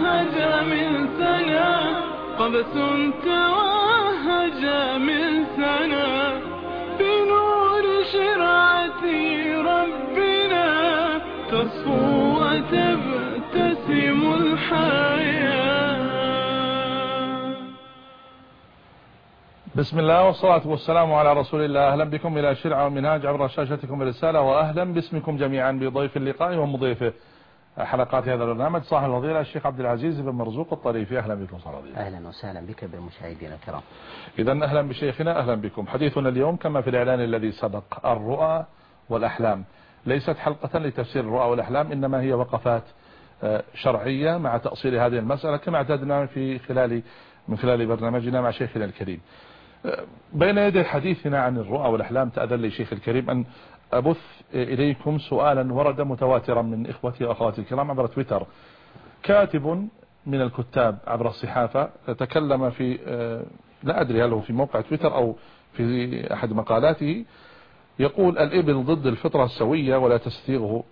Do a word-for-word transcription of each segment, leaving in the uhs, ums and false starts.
توهج من سنة قبس توهج من سنة بنور شرعة ربنا تصفو وتبتسم الحياة. بسم الله والصلاة والسلام على رسول الله. أهلا بكم إلى شرع ومنهاج عبر شاشتكم الرسالة، وأهلا باسمكم جميعا بضيف اللقاء ومضيفه حلقات هذا البرنامج صاحب الفضيلة الشيخ عبد العزيز بن مرزوق الطريفي. أهلا بكم صاحب الفضيلة. أهلا وسهلا بك بالمشاهدين الكرام. إذا أهلا بشيخنا، أهلا بكم. حديثنا اليوم كما في الإعلان الذي سبق الرؤى والأحلام. ليست حلقة لتفسير الرؤى والأحلام، إنما هي وقفات شرعية مع تأصيل هذه المسألة كما اعتدنا في خلال من خلال برنامجنا مع شيخنا الكريم. بين يدي حديثنا عن الرؤى والأحلام تأذن لي شيخ الكريم أن أبث إليكم سؤالا ورد متواترا من إخوتي وأخواتي الكرام عبر تويتر. كاتب من الكتاب عبر الصحافة تكلم في لا أدري هل هو في موقع تويتر أو في أحد مقالاته، يقول الإبل ضد الفطرة السوية ولا تستيغه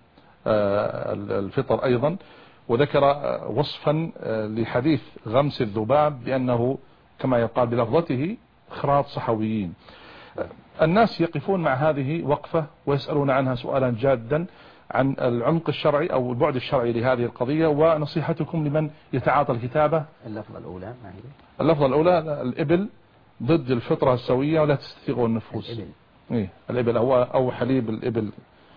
الفطر أيضا، وذكر وصفا لحديث غمس الذباب بأنه كما يقال بلفظته خراط صحويين. الناس يقفون مع هذه وقفة ويسألون عنها سؤالا جادا عن العمق الشرعي أو البعد الشرعي لهذه القضية، ونصيحتكم لمن يتعاطى الكتابة. اللفظة الأولى ما هي؟ اللفظة الأولى الإبل ضد الفطرة السوية ولا تستيغ النفوس. الإبل. إيه الإبل هو أو حليب الإبل.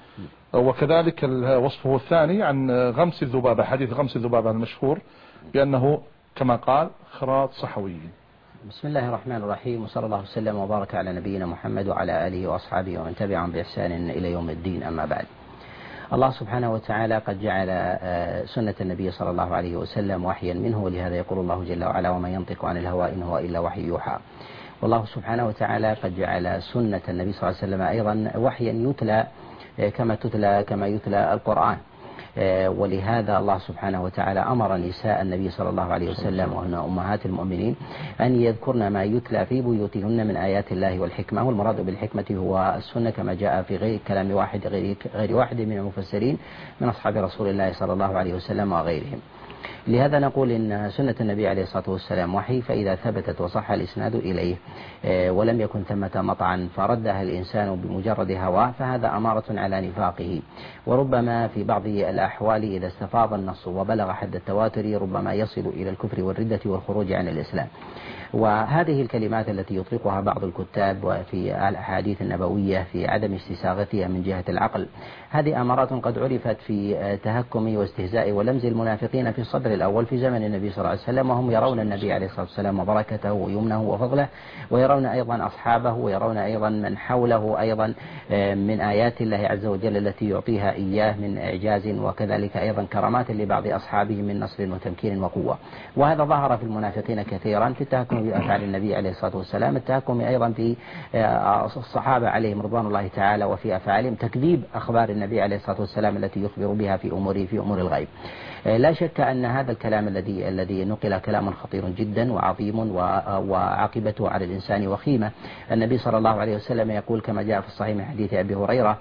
وكذلك وصفه الثاني عن غمس الذبابة، حديث غمس الذبابة المشهور بأنه كما قال خراط صحويين. بسم الله الرحمن الرحيم، وصلى الله وسلم وبارك على نبينا محمد وعلى آله وأصحابه ومن تبعهم بإحسان إلى يوم الدين. أما بعد، الله سبحانه وتعالى قد جعل سنة النبي صلى الله عليه وسلم وحيا منه، ولهذا يقول الله جل وعلا وما ينطق عن الهوى إن هو إلا وحي يوحى. والله سبحانه وتعالى قد جعل سنة النبي صلى الله عليه وسلم أيضا وحيا يتلى كما تتلى كما يتلى القرآن. ولهذا الله سبحانه وتعالى أمر نساء النبي صلى الله عليه وسلم وهن أمهات المؤمنين أن يذكرن ما يتلى في بيوتهن من آيات الله والحكمة. والمراد بالحكمة هو السنة كما جاء في غير كلام واحد غير, غير واحد من المفسرين من أصحاب رسول الله صلى الله عليه وسلم وغيرهم. لهذا نقول إن سنة النبي عليه الصلاة والسلام وحي، فإذا ثبتت وصح الإسناد إليه ولم يكن ثمة مطعن فردها الإنسان بمجرد هواه فهذا أمارة على نفاقه. وربما في بعض الأحوال إذا استفاض النص وبلغ حد التواتر ربما يصل إلى الكفر والردة والخروج عن الإسلام. وهذه الكلمات التي يطلقها بعض الكتاب في الأحاديث النبوية في عدم استساغتها من جهة العقل، هذه أمارات قد عرفت في تهكم واستهزاء ولمز المنافقين في الصدر الأول في زمن النبي صلى الله عليه وسلم، وهم يرون النبي عليه الصلاة والسلام وبركته ويمنه وفضله، ويرون أيضا أصحابه، ويرون أيضا من حوله أيضا من آيات الله عز وجل التي يعطيها إياه من إعجاز، وكذلك أيضا كرامات لبعض أصحابه من نصر وتمكين وقوة. وهذا ظهر في المنافقين كثيرا في التهكم بأفعال النبي عليه الصلاة والسلام، التهكم أيضا في الصحابة عليهم رضوان الله تعالى وفي أفعالهم، تكذيب أخبار النبي عليه الصلاة والسلام التي يخبر بها في أموره في أمور الغيب. لا شك أن هذا الكلام الذي الذي نقل كلام خطير جدا وعظيم وعاقبته على الإنسان وخيمة. النبي صلى الله عليه وسلم يقول كما جاء في الصحيح من حديث أبي هريرة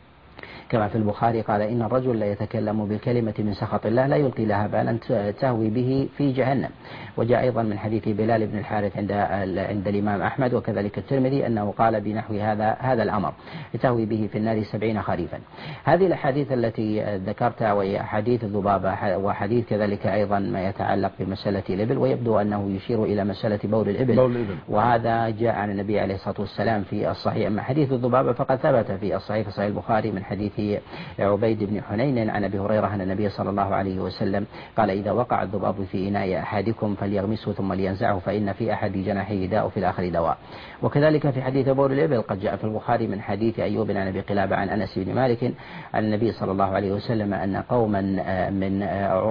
كما في البخاري قال إن الرجل لا يتكلم بالكلمة من سخط الله لا يلقي لها بالا تهوي به في جهنم. وجاء أيضا من حديث بلال بن الحارث عند عند الإمام أحمد وكذلك الترمذي أنه قال بنحو هذا هذا الأمر تهوي به في النار سبعين خريفا. هذه الأحاديث التي ذكرتها وهي أحاديث الذبابة وحديث كذلك أيضا ما يتعلق بمسألة الإبل، ويبدو أنه يشير إلى مسألة بول الإبل, بول الإبل. وهذا جاء عن النبي عليه الصلاة والسلام في الصحيح. أما حديث الذبابة فقد ثبت في الصحيح في صحيح البخاري من حديث عبيد بن حنين عن أبي هريرة أن النبي صلى الله عليه وسلم قال إذا وقع الذباب في إناء أحدكم فليغمسه ثم لينزعه فإن في أحد جناحيه داء وفي الآخر دواء. وكذلك في حديث بول الإبل قد جاء في البخاري من حديث أيوب عن أبي قلابة عن أنس بن مالك عن النبي صلى الله عليه وسلم أن قوما من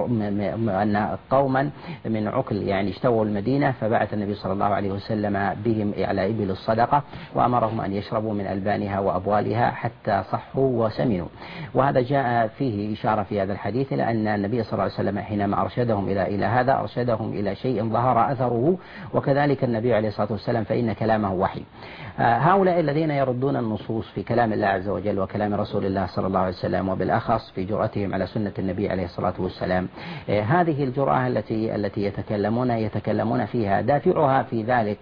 أن قوما من عقل يعني اشتروا المدينة، فبعث النبي صلى الله عليه وسلم بهم على إبل الصدقة وأمرهم أن يشربوا من ألبانها وأبوالها حتى صحوا وسمنوا. منه. وهذا جاء فيه إشارة في هذا الحديث إلى أن النبي صلى الله عليه وسلم حينما أرشدهم إلى إلى هذا أرشدهم إلى شيء ظهر أثره، وكذلك النبي عليه الصلاة والسلام فإن كلامه وحي. هؤلاء الذين يردون النصوص في كلام الله عز وجل وكلام رسول الله صلى الله عليه وسلم، وبالأخص في جرأتهم على سنة النبي عليه الصلاة والسلام، هذه الجرأة التي التي يتكلمون يتكلمون فيها دافعها في ذلك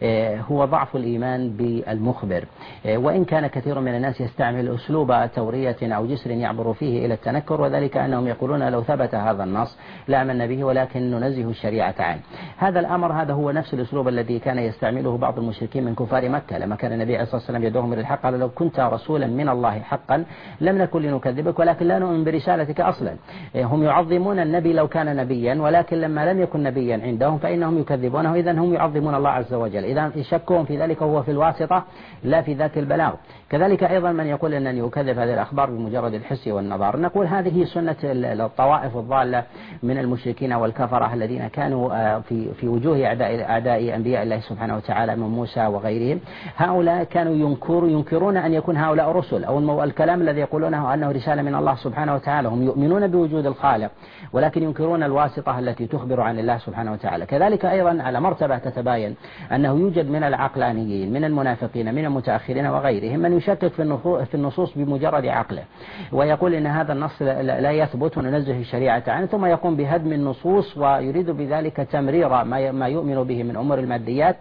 هو ضعف الإيمان بالمخبر، وإن كان كثير من الناس يستعمل أسلوب تورية أو جسر يعبر فيه إلى التنكر، وذلك أنهم يقولون لو ثبت هذا النص لآمنا به ولكن ننزه الشريعة عنه. هذا الأمر هذا هو نفس الأسلوب الذي كان يستعمله بعض المشركين من كفار مكة لما كان النبي عليه الصلاة والسلام يدعوهم إلى الحق، قال لو كنت رسولا من الله حقا لم نكن لنكذبك ولكن لا نؤمن برسالتك أصلا. هم يعظمون النبي لو كان نبيا، ولكن لما لم يكن نبيا عندهم فإنهم يكذبونه، إذن هم يعظمون الله عز وجل. إذا شكهم في ذلك هو في الواسطة لا في ذات البلاغ. كذلك أيضا من يقول أنني أكذب هذه الأخبار بمجرد الحس والنظر، نقول هذه سنة الطوائف الضالة من المشركين والكفرة الذين كانوا في في وجوه أعداء أعداء أنبياء الله سبحانه وتعالى من موسى وغيرهم. هؤلاء كانوا ينكر ينكرون أن يكون هؤلاء رسل، أو الكلام الذي يقولونه أنه رسالة من الله سبحانه وتعالى. هم يؤمنون بوجود الخالق ولكن ينكرون الواسطة التي تخبر عن الله سبحانه وتعالى. كذلك أيضا على مرتبة تتباين أنه يوجد من العقلانيين من المنافقين من المتأخرين وغيرهم من يشكك في النصوص بمجرد عقله، ويقول إن هذا النص لا يثبت وننزه الشريعة عنه، ثم يقوم بهدم النصوص ويريد بذلك تمرير ما يؤمن به من أمور الماديات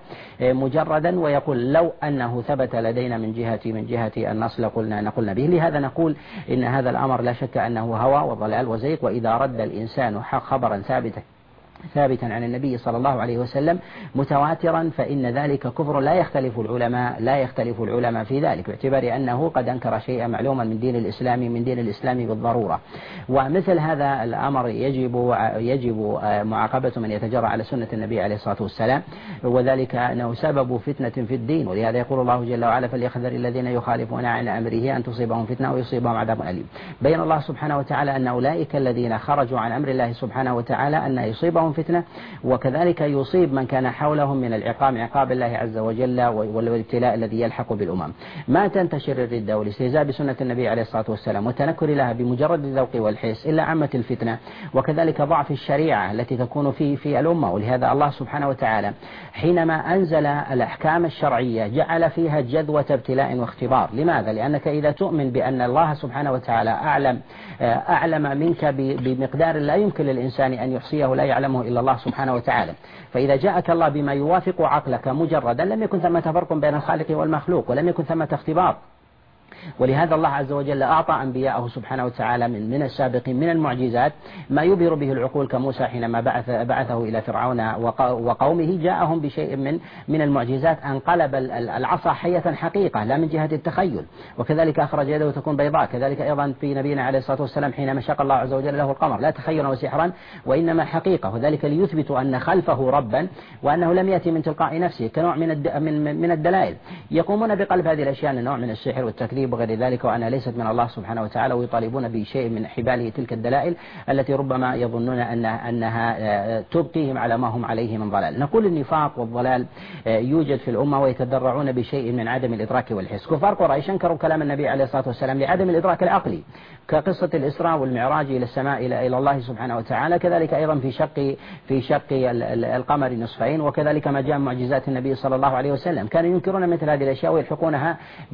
مجردا، ويقول لو أنه ثبت لدينا من جهة من جهة النص لقلنا نقولنا به. لهذا نقول إن هذا الأمر لا شك أنه هوى وضلال وزيغ، وإذا رد الإنسان خبرا ثابتا ثابتا عن النبي صلى الله عليه وسلم متواترا فإن ذلك كفر لا يختلف العلماء لا يختلف العلماء في ذلك، باعتبار أنه قد أنكر شيئا معلوما من دين الإسلام من دين الإسلام بالضرورة. ومثل هذا الأمر يجب يجب معاقبة من يتجرأ على سنة النبي عليه الصلاة والسلام، وذلك أنه سبب فتنة في الدين. ولهذا يقول الله جل وعلا فليحذر الذين يخالفون عن أمره أن تصيبهم فتنة ويصيبهم عذاب أليم. بين الله سبحانه وتعالى أن أولئك الذين خرجوا عن أمر الله سبحانه وتعالى أن يصيبهم فتنة، وكذلك يصيب من كان حولهم من العقاب عقاب الله عز وجل والابتلاء الذي يلحق بالأمم. ما تنتشر الردة والاستهزاء بسنة النبي عليه الصلاة والسلام والتنكر لها بمجرد الذوق والحس إلا عامة الفتنة، وكذلك ضعف الشريعة التي تكون في في الأمة. ولهذا الله سبحانه وتعالى حينما أنزل الأحكام الشرعية جعل فيها جذوة ابتلاء واختبار. لماذا؟ لأنك إذا تؤمن بأن الله سبحانه وتعالى أعلم أعلم منك بمقدار لا يمكن للإنسان أن يحصيه لا يعلمه إلا الله سبحانه وتعالى، فإذا جاءك الله بما يوافق عقلك مجردا لم يكن ثمة فرق بين الخالق والمخلوق ولم يكن ثمة اختبار. ولهذا الله عز وجل أعطى أنبياءه سبحانه وتعالى من من السابقين من المعجزات ما يبهر به العقول، كموسى حينما بعث بعثه إلى فرعون وقومه جاءهم بشيء من من المعجزات أن قلب العصا حية حقيقة لا من جهة التخيل، وكذلك أخرج يده تكون بيضاء. كذلك أيضا في نبينا عليه الصلاة والسلام حينما شق الله عز وجل له القمر لا تخيلا وسحرا وإنما حقيقة، وذلك ليثبت أن خلفه ربا وأنه لم يأتي من تلقاء نفسه كنوع من من من الدلائل. يقومون بقلب هذه الأشياء نوع من السحر والتكذيب وغير ذلك، وأنها ليست من الله سبحانه وتعالى، ويطالبون بشيء من حباله تلك الدلائل التي ربما يظنون أن أنها تبقيهم على ما هم عليه من ضلال. نقول النفاق والضلال يوجد في الأمة ويتضرعون بشيء من عدم الإدراك والحس. كفار قريش أنكروا كلام النبي عليه الصلاة والسلام لعدم الإدراك العقلي، كقصة الإسراء والمعراج إلى السماء إلى إلى الله سبحانه وتعالى، كذلك أيضا في شق في شق القمر نصفين، وكذلك ما جاء معجزات النبي صلى الله عليه وسلم. كانوا ينكرون مثل هذه الأشياء ويلحقونها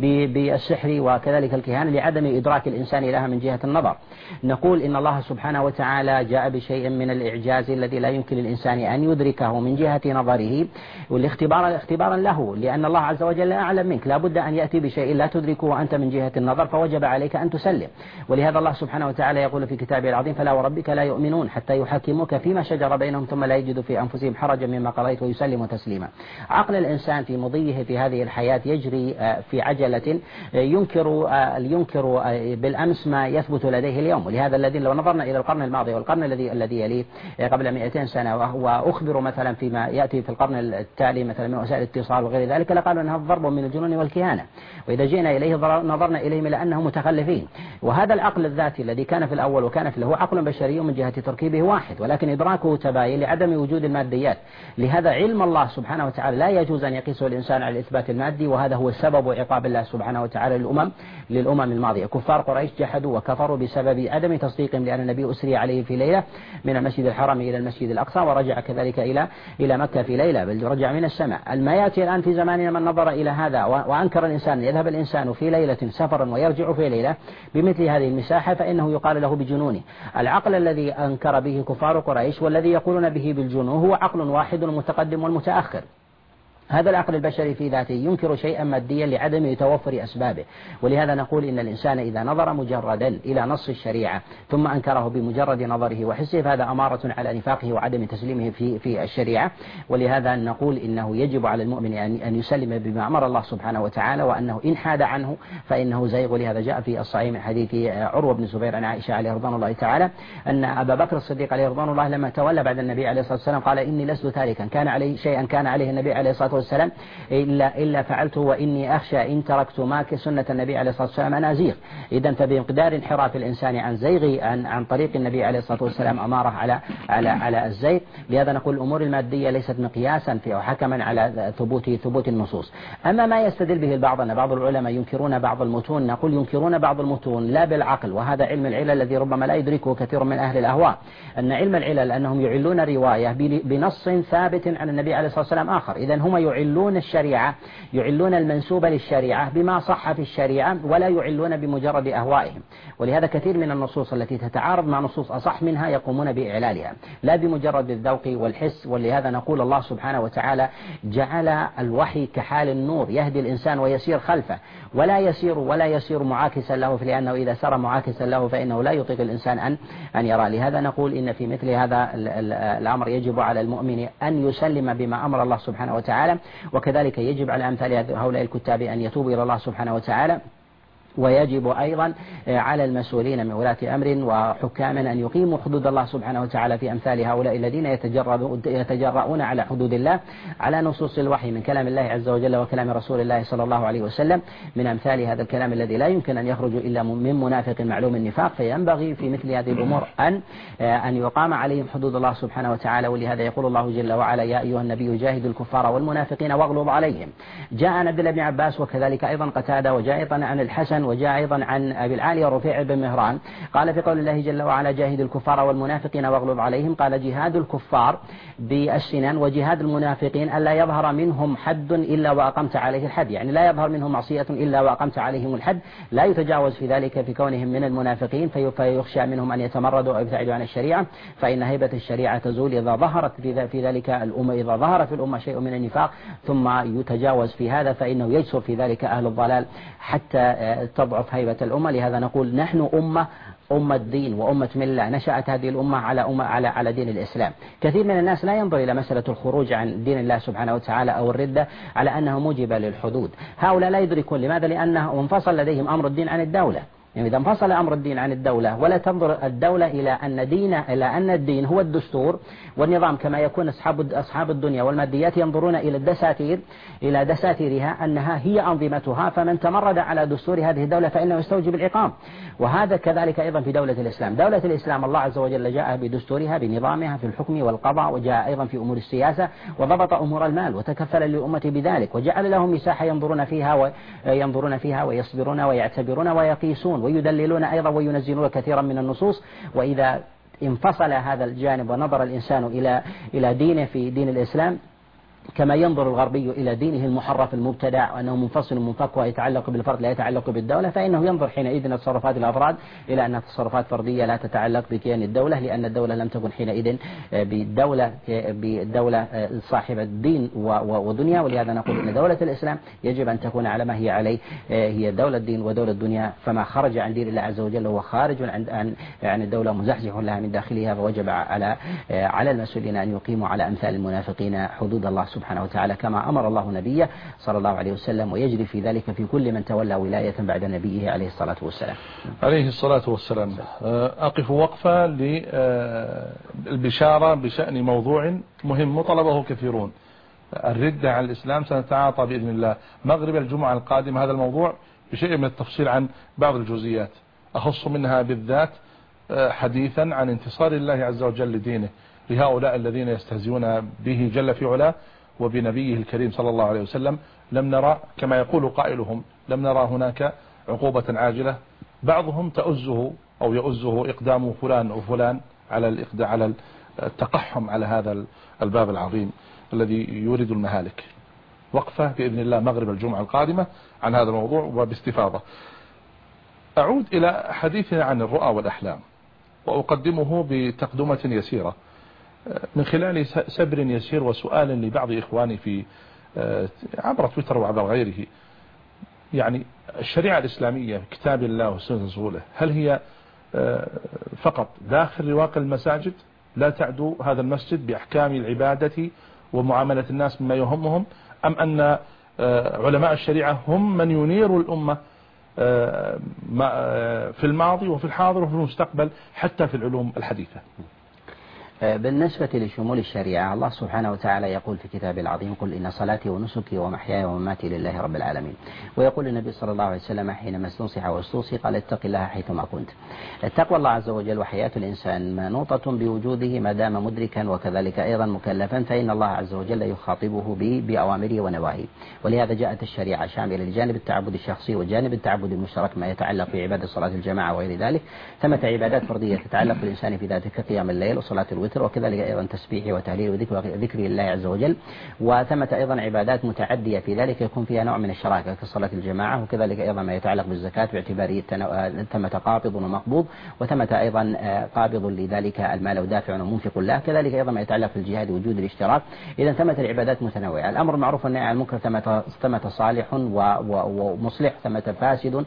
بالسحر وكذلك الكهانة لعدم إدراك الإنسان لها من جهة النظر. نقول إن الله سبحانه وتعالى جاء بشيء من الإعجاز الذي لا يمكن للإنسان أن يدركه من جهة نظره، والاختبار اختبارا له، لأن الله عز وجل أعلم منك، لا بد أن يأتي بشيء لا تدركه وأنت من جهة النظر، فوجب عليك أن تسلم. ولهذا الله سبحانه وتعالى يقول في كتابه العظيم فلا وربك لا يؤمنون حتى يحكموك فيما شجر بينهم ثم لا يجدوا في أنفسهم حرجا مما قضيت ويسلموا تسليما. عقل الإنسان في مضيه في هذه الحياة يجري في عجلة ينكر ينكر بالأمس ما يثبت لديه اليوم. ولهذا الذين لو نظرنا إلى القرن الماضي والقرن الذي الذي يليه قبل مئتين سنة وأخبروا مثلا فيما يأتي في القرن التالي مثلا من وسائل الاتصال وغير ذلك لقالوا أنها ضرب من الجنون والكهانة، وإذا جئنا إليه نظرنا إليهم إلى أنهم متخلفين. وهذا العقل الذاتي الذي كان في الأول وكان في له عقل بشري من جهة تركيبه واحد، ولكن إدراكه تباين لعدم وجود الماديات. لهذا علم الله سبحانه وتعالى لا يجوز أن يقيسه الإنسان على الإثبات المادي، وهذا هو سبب عقاب الله سبحانه وتعالى للأمم للأمم للأمم الماضية. كفار قريش جحدوا وكفروا بسبب عدم تصديقهم لأن النبي أسري عليه في ليلة من المسجد الحرام إلى المسجد الأقصى، ورجع كذلك إلى إلى مكة في ليلة، بل رجع من السماء. ما يأتي الآن في زماننا من نظر إلى هذا وأنكر الإنسان يذهب الإنسان في ليلة سفرا ويرجع في ليلة بمثل هذه المساحة فإنه يقال له بجنونه. العقل الذي أنكر به كفار قريش والذي يقولون به بالجنون هو عقل واحد المتقدم والمتأخر. هذا العقل البشري في ذاته ينكر شيئا ماديا لعدم توفر أسبابه، ولهذا نقول إن الإنسان إذا نظر مجردا إلى نص الشريعة ثم أنكره بمجرد نظره وحسه فهذا أمارة على نفاقه وعدم تسليمه في في الشريعة. ولهذا نقول إنه يجب على المؤمن أن يسلم بما أمر الله سبحانه وتعالى، وأنه إن حاد عنه فإنه زيغ. ولهذا جاء في الصحيح من حديث عروة بن زبير عن عائشة عليه رضوان الله تعالى أن أبا بكر الصديق عليه رضوان الله لما تولى بعد النبي عليه الصلاة والسلام قال إني لست تاركا كان عليه شيئا كان عليه النبي عليه الصلاة والسلام إلا إلا فعلته وإني أخشى إن تركت ماك سنة النبي عليه الصلاة والسلام أن أزيغ. إذا فبمقدار انحراف الإنسان عن زيغ عن عن طريق النبي عليه الصلاة والسلام أماره على على على الزيغ. لهذا نقول الأمور المادية ليست مقياسا في وحكما على ثبوت ثبوت النصوص. أما ما يستدل به البعض أن بعض العلماء ينكرون بعض المتون، نقول ينكرون بعض المتون لا بالعقل، وهذا علم العلل الذي ربما لا يدركه كثير من أهل الأهواء. أن علم العلل أنهم يعلون رواية بنص ثابت عن النبي عليه الصلاة والسلام آخر. إذا هم يعلون الشريعة، يعلون المنسوب للشريعة بما صح في الشريعة ولا يعلون بمجرد أهوائهم. ولهذا كثير من النصوص التي تتعارض مع نصوص أصح منها يقومون بإعلالها لا بمجرد الذوق والحس. ولهذا نقول الله سبحانه وتعالى جعل الوحي كحال النور يهدي الإنسان ويسير خلفه ولا يسير ولا يسير معاكسا له، لأنه إذا سار معاكسا له فإنه لا يطيق الإنسان أن أن يرى. لهذا نقول إن في مثل هذا الأمر يجب على المؤمن أن يسلم بما أمر الله سبحانه وتعالى، وكذلك يجب على أمثال هؤلاء الكتاب أن يتوبوا إلى الله سبحانه وتعالى. ويجب أيضا على المسؤولين من ولاة أمر وحكام أن يقيموا حدود الله سبحانه وتعالى في أمثال هؤلاء الذين يتجرؤون على حدود الله على نصوص الوحي من كلام الله عز وجل وكلام رسول الله صلى الله عليه وسلم، من أمثال هذا الكلام الذي لا يمكن أن يخرج إلا من منافق معلوم النفاق. فينبغي في مثل هذه الأمور أن أن يقام عليهم حدود الله سبحانه وتعالى. ولهذا يقول الله جل وعلا يا أيها النبي جاهد الكفار والمنافقين واغلظ عليهم. جاء عن عبد الله بن عباس وكذلك أيضا قتادة، وجاء أيضا عن الحسن، وجاء أيضا عن أبي العالي ورفيع بن مهران قال في قول الله جل وعلا جاهد الكفار والمنافقين واغلظ عليهم، قال جهاد الكفار بالسنان وجهاد المنافقين ألا يظهر منهم حد إلا وأقمت عليه الحد، يعني لا يظهر منهم معصية إلا وأقمت عليهم الحد، لا يتجاوز في ذلك في كونهم من المنافقين فيخشى منهم أن يتمردوا أو يبتعدوا عن الشريعة، فإن هيبة الشريعة تزول إذا ظهرت في ذلك الأمة، إذا ظهر في الأمة شيء من النفاق ثم يتجاوز في هذا فإنه يجسر في ذلك أهل الضلال حتى تضعف هيبة الأمة. لهذا نقول نحن أمة أمة دين وأمة ملة، نشأت هذه الأمة على أمة على على دين الإسلام. كثير من الناس لا ينظر إلى مسألة الخروج عن دين الله سبحانه وتعالى أو الردة على أنها موجبة للحدود. هؤلاء لا يدركون لماذا؟ لأنه انفصل لديهم أمر الدين عن الدولة. يعني إذا انفصل أمر الدين عن الدولة ولا تنظر الدولة إلى أن دين إلى أن الدين هو الدستور والنظام، كما يكون أصحاب أصحاب الدنيا والماديات ينظرون إلى الدساتير إلى دساتيرها أنها هي أنظمتها، فمن تمرد على دستور هذه الدولة فإنه يستوجب العقاب. وهذا كذلك أيضا في دولة الإسلام. دولة الإسلام الله عز وجل جاء بدستورها بنظامها في الحكم والقضاء، وجاء أيضا في أمور السياسة وضبط أمور المال وتكفل للأمة بذلك، وجعل لهم مساحة ينظرون فيها وينظرون فيها ويصبرون ويعتبرون ويقيسون ويدللون أيضا وينزلون كثيرا من النصوص. وإذا انفصل هذا الجانب ونظر الإنسان إلى إلى دينه في دين الإسلام كما ينظر الغربي إلى دينه المحرف المبتدع وأنه منفصل منفك ويتعلق بالفرد لا يتعلق بالدولة، فإنه ينظر حينئذ تصرفات الأفراد إلى أنها تصرفات فردية لا تتعلق بكيان الدولة، لأن الدولة لم تكن حينئذ بالدولة بالدولة صاحبة دين ودنيا. ولهذا نقول أن دولة الإسلام يجب أن تكون على ما هي عليه، هي دولة الدين ودولة الدنيا، فما خرج عن دين الله عز وجل هو خارج عن عن الدولة مزحزح لها من داخلها. فوجب على على المسؤولين أن يقيموا على أمثال المنافقين حدود الله سبحانه وتعالى كما أمر الله نبيه صلى الله عليه وسلم، ويجري في ذلك في كل من تولى ولاية بعد نبيه عليه الصلاة والسلام. عليه الصلاة والسلام. أقف وقفة للبشارة بشأن موضوع مهم طلبه كثيرون، الردة عن الإسلام. سنتعاطى بإذن الله مغرب الجمعة القادم هذا الموضوع بشيء من التفصيل عن بعض الجزئيات، أخص منها بالذات حديثا عن انتصار الله عز وجل لدينه لهؤلاء الذين يستهزئون به جل في علاه وبنبيه الكريم صلى الله عليه وسلم. لم نرى كما يقول قائلهم لم نرى هناك عقوبة عاجلة، بعضهم تؤزه أو يؤزه إقدام فلان أو فلان على الإقدام على التقحم على هذا الباب العظيم الذي يورد المهالك. وقفة بإذن الله مغرب الجمعة القادمة عن هذا الموضوع وباستفاضة. أعود إلى حديثنا عن الرؤى والأحلام، وأقدمه بتقدمة يسيرة من خلال سبر يسير وسؤال لبعض إخواني في عبر تويتر وعبر غيره. يعني الشريعة الإسلامية كتاب الله وسنة رسوله هل هي فقط داخل رواق المساجد لا تعدو هذا المسجد بأحكام العبادة ومعاملة الناس مما يهمهم، أم أن علماء الشريعة هم من ينيروا الأمة في الماضي وفي الحاضر وفي المستقبل حتى في العلوم الحديثة؟ بالنسبة لشمول الشريعة، الله سبحانه وتعالى يقول في كتابه العظيم: قل إن صلاتي ونسكي ومحياي ومماتي لله رب العالمين. ويقول النبي صلى الله عليه وسلم حينما استنصح واستوصي قال: اتق الله حيثما كنت. التقوى الله عز وجل وحياة الإنسان منوطة بوجوده ما دام مدركا وكذلك أيضا مكلفا، فإن الله عز وجل يخاطبه بأوامره ونواهيه. ولهذا جاءت الشريعة شاملة لجانب التعبد الشخصي وجانب التعبد المشترك ما يتعلق بعبادة صلاة الجماعة وغير ذلك. ثمة عبادات فردية تتعلق بالإنسان في ذاته كقيام الليل وصلاة الوتر، وكذلك أيضا تسبيح وتهليل وذكر ذكر الله عز وجل. وثمة أيضا عبادات متعدية في ذلك يكون فيها نوع من الشراكة كصلاة الجماعة، وكذلك أيضا ما يتعلق بالزكاة باعتبار ثمة قابض ومقبوض، وثمة أيضا قابض لذلك المال ودافع ومنفق له، كذلك أيضا ما يتعلق في الجهاد وجود الاشتراك. إذا ثمة العبادات متنوعة. الأمر معروف والنهي عن المنكر ثمة صالح ومصلح، ثمة فاسد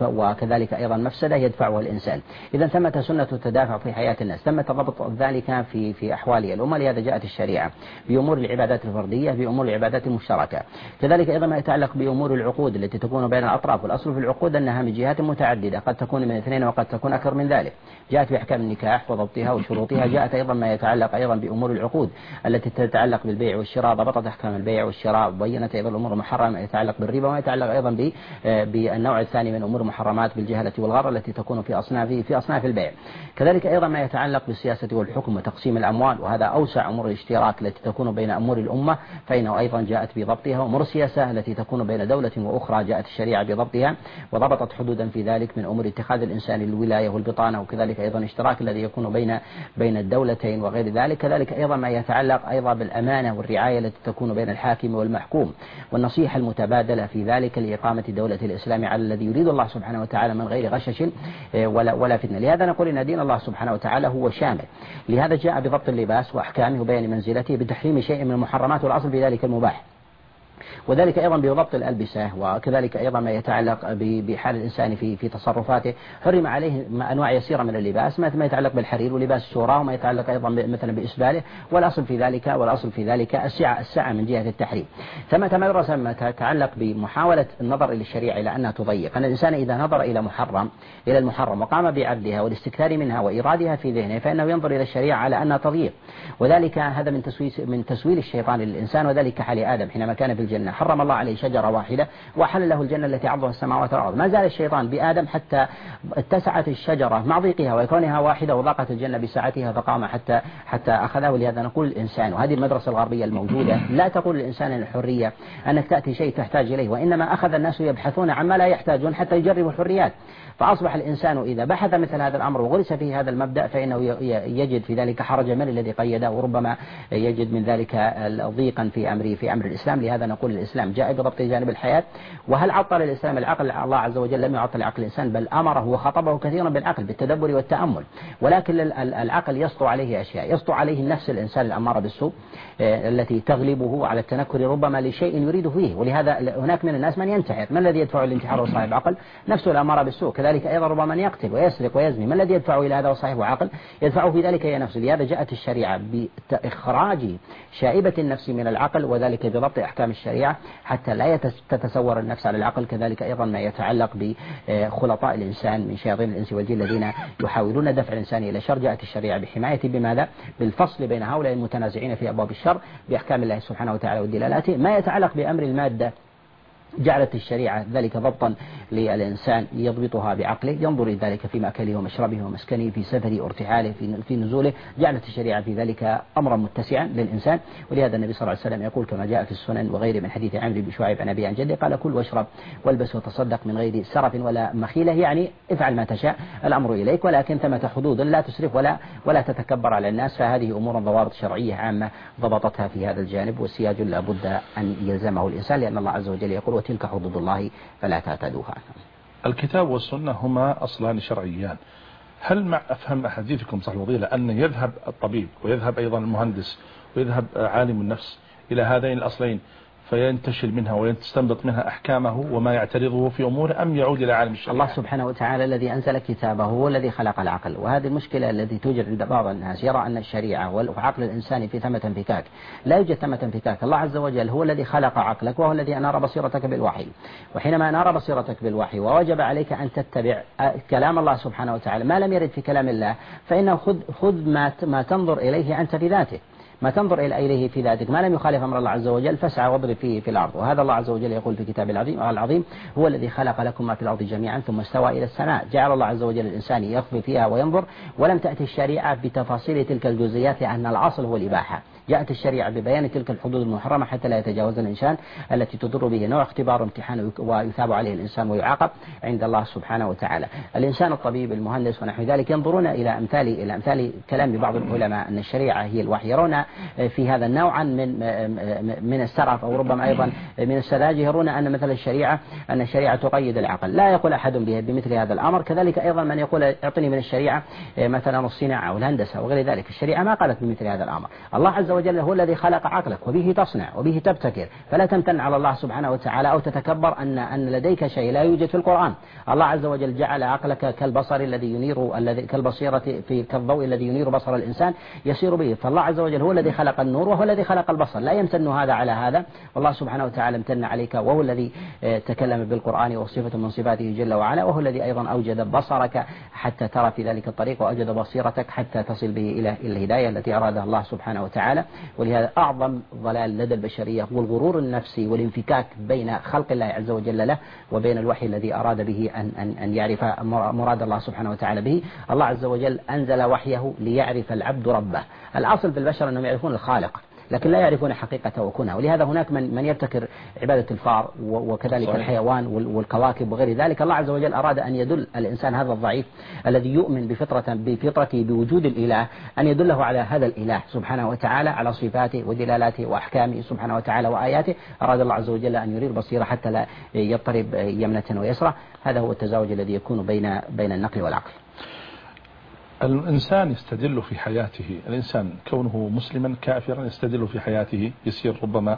وكذلك أيضا مفسدة يدفعها الإنسان. إذا ثمة سنة التدافع في حياة الناس، ثمة ضبط ذلك في في أحوال الأمة. لهذا جاءت الشريعة بأمور العبادات الفردية بأمور العبادات المشتركة. كذلك أيضا ما يتعلق بأمور العقود التي تكون بين الأطراف، والأصل في العقود أنها من جهات متعددة قد تكون من اثنين وقد تكون أكثر من ذلك. جاءت بأحكام النكاح وضبطها وشروطها. جاءت أيضا ما يتعلق أيضا بأمور العقود التي تتعلق بالبيع والشراء، ضبطت أحكام البيع والشراء، وبينت أيضا الأمور المحرمة ما يتعلق بالربا، وما يتعلق أيضا بالنوع الثاني من أمور المحرمات بالجهالة والغرر التي تكون في أصناف في أصناف البيع. كذلك أيضا ما يتعلق بالسياسة والحكم وتقسيم الأموال، وهذا أوسع أمور الاشتراك التي تكون بين أمور الأمة، فإنه أيضا جاءت بضبطها. وأمور السياسة التي تكون بين دولة وأخرى جاءت الشريعة بضبطها وضبطت حدودا في ذلك من أمور اتخاذ الإنسان الولاية والبطانة، وكذلك أيضا اشتراك الذي يكون بين بين الدولتين وغير ذلك. كذلك أيضا ما يتعلق أيضا بالأمانة والرعاية التي تكون بين الحاكم والمحكوم، والنصيحة المتبادلة في ذلك لإقامة دولة الإسلام على الذي يريد الله سبحانه وتعالى من غير غشش ولا ولا فتنة. لهذا نقول إن دين الله سبحانه وتعالى هو شامل. لهذا جاء بضبط اللباس وأحكامه وبيان منزلته بتحريم شيء من المحرمات، والأصل في ذلك المباح. وذلك أيضا بضبط الألبسة، وكذلك أيضا ما يتعلق بحال الإنسان في في تصرفاته. حرم عليه أنواع يسيرة من اللباس، ما يتعلق بالحرير ولباس الشوراء، وما يتعلق أيضا مثلا بإسباله، والأصل في ذلك والأصل في ذلك السعة السعة من جهة التحريم. ثم مدرسة ما تتعلق بمحاولة النظر إلى الشريعة إلى أنها تضيق. أن الإنسان إذا نظر إلى محرم إلى المحرم وقام بعبدها والاستكثار منها وإيرادها في ذهنه، فإنه ينظر إلى الشريعة على أنها تضييق. وذلك هذا من تسويل من تسويل الشيطان للإنسان، وذلك حال آدم حينما كان في الجنة حرم الله عليه شجرة واحدة وحل له الجنة التي عرضها السماوات والأرض. ما زال الشيطان بآدم حتى اتسعت الشجرة مع ضيقها وكونها واحدة، وضاقت الجنة بسعتها فقام حتى حتى أخذه. ولهذا نقول الإنسان، وهذه المدرسة الغربية الموجودة لا تقول للإنسان الحرية أنك تأتي شيء تحتاج إليه، وإنما أخذ الناس يبحثون عما لا يحتاجون حتى يجربوا الحريات. فأصبح الإنسان إذا بحث مثل هذا الأمر وغرس فيه هذا المبدأ فإنه يجد في ذلك حرجا من الذي قيده، وربما يجد من ذلك ضيقا في أمره في أمر الإسلام. لهذا نقول الإسلام جاء بضبط جانب الحياة. وهل عطل الإسلام العقل؟ الله عز وجل لم يعطل عقل الإنسان، بل أمره وخطبه كثيرا بالعقل بالتدبر والتأمل. ولكن العقل يسطو عليه أشياء، يسطو عليه النفس الإنسان الأمارة بالسوء التي تغلبه على التنكر ربما لشيء يريد فيه. ولهذا هناك من الناس من ينتحر. من الذي يدفع الانتحار وصاحب عقل؟ نفسه الأمارة بالسوء. كذلك أيضا ربما من يقتل ويسرق ويزني. من الذي يدفعه إلى هذا وصاحب عقل؟ يدفعه في ذلك هي نفسه. لهذا جاءت الشريعة بإخراج شائبة النفس من العقل، وذلك بضبط أحكام الشريعة حتى لا تتسور النفس على العقل. كذلك أيضا ما يتعلق بخلطاء الإنسان من شياطين الإنس والجن الذين يحاولون دفع الإنسان إلى شر. جاءت الشريعة بحمايته بماذا؟ بالفصل بين هؤلاء المتنازعين في أبواب الشر بأحكام الله سبحانه وتعالى ودلالاته. ما يتعلق بأمر المادة جعلت الشريعة ذلك ضبطا للإنسان يضبطها بعقله، ينظر إلى ذلك في مأكله ومشربه ومسكنه، في سفره وارتحاله، في في نزوله. جعلت الشريعة في ذلك أمرا متسعا للإنسان. ولهذا النبي صلى الله عليه وسلم يقول كما جاء في السنن وغيره من حديث عمرو بن شعيب عن أبي عن جده قال: كل واشرب والبس وتصدق من غير سرف ولا مخيلة، يعني افعل ما تشاء، الأمر إليك، ولكن ثمة حدود لا تسرف ولا ولا تتكبر على الناس. فهذه أمور ضوابط شرعية عامة ضبطتها في هذا الجانب، والسياج لا بد أن يلزمه الإنسان، لأن الله عز وجل يقول: وتلك حدود الله فلا تعتدوها. الكتاب والسنة هما أصلان شرعيان. هل مع أفهم أحاديثكم صح الفضيلة أن يذهب الطبيب ويذهب أيضا المهندس ويذهب عالم النفس إلى هذين الأصلين فينتشل منها ويستنبط منها أحكامه وما يعترضه في أموره، أم يعود إلى عالم الشريعة؟ الله سبحانه وتعالى الذي أنزل كتابه هو الذي خلق العقل، وهذه المشكلة التي توجد عند بعض الناس، يرى أن الشريعة والعقل الإنساني في ثمة انفكاك. لا يوجد ثمة انفكاك. الله عز وجل هو الذي خلق عقلك، وهو الذي أنار بصيرتك بالوحي، وحينما أنار بصيرتك بالوحي ووجب عليك أن تتبع كلام الله سبحانه وتعالى ما لم يرد في كلام الله، فإنه خذ خذ ما ما تنظر إليه أنت في ذاته، ما تنظر إليه في ذاتك، ما لم يخالف أمر الله عز وجل فاسعى واضرب فيه في الأرض. وهذا الله عز وجل يقول في كتاب العظيم العظيم: هو الذي خلق لكم ما في الأرض جميعا ثم استوى إلى السماء. جعل الله عز وجل الإنسان يخفي فيها وينظر، ولم تأتي الشريعة بتفاصيل تلك الجزئيات، لأن الأصل هو الإباحة. جاءت الشريعة ببيان تلك الحدود المحرمة حتى لا يتجاوز الإنسان التي تضر به، نوع اختبار وامتحان ويثاب عليه الإنسان ويعاقب عند الله سبحانه وتعالى. الإنسان الطبيب المهندس ونحو ذلك ينظرون إلى أمثال إلى أمثال كلام بعض العلماء أن الشريعة هي الوحي، يرون في هذا نوعا من من السرف أو ربما أيضا من السذاجة، يرون أن مثل الشريعة أن الشريعة تقيد العقل. لا يقول أحد بمثل هذا الأمر. كذلك أيضا من يقول اعطني من الشريعة مثلا الصناعة والهندسة وغير ذلك، الشريعة ما قالت بمثل هذا الأمر. الله عز وجل هو الذي خلق عقلك وبه تصنع وبه تبتكر، فلا تمتن على الله سبحانه وتعالى أو تتكبر أن أن لديك شيء لا يوجد في القرآن. الله عز وجل جعل عقلك كالبصر الذي ينير الذي كالبصيرة في كالضوء الذي ينير بصر الإنسان يسير به. فالله عز وجل هو الذي خلق النور وهو الذي خلق البصر، لا يمتن هذا على هذا، والله سبحانه وتعالى امتن عليك، وهو الذي تكلم بالقرآن وصفة من صفاته جل وعلا، وهو الذي أيضا أوجد بصرك حتى ترى في ذلك الطريق، وأوجد بصيرتك حتى تصل به إلى الهداية التي أرادها الله سبحانه وتعالى. ولهذا أعظم ضلال لدى البشرية هو الغرور النفسي والانفكاك بين خلق الله عز وجل له وبين الوحي الذي أراد به أن أن أن يعرف مراد الله سبحانه وتعالى به. الله عز وجل أنزل وحيه ليعرف العبد ربه. الأصل في البشر أنهم يعرفون الخالق لكن لا يعرفون حقيقته وكنها، ولهذا هناك من من يبتكر عبادة الفار وكذلك صحيح. الحيوان والكواكب وغير ذلك. الله عز وجل أراد أن يدل الإنسان هذا الضعيف الذي يؤمن بفطرة بفطرته بوجود الإله، أن يدله على هذا الإله سبحانه وتعالى، على صفاته ودلالاته وأحكامه سبحانه وتعالى وآياته. أراد الله عز وجل أن يري البصيرة حتى لا يضطرب يمنة ويسرى. هذا هو التزاوج الذي يكون بين بين النقل والعقل. الإنسان يستدل في حياته، الإنسان كونه مسلما كافرا يستدل في حياته، يصير ربما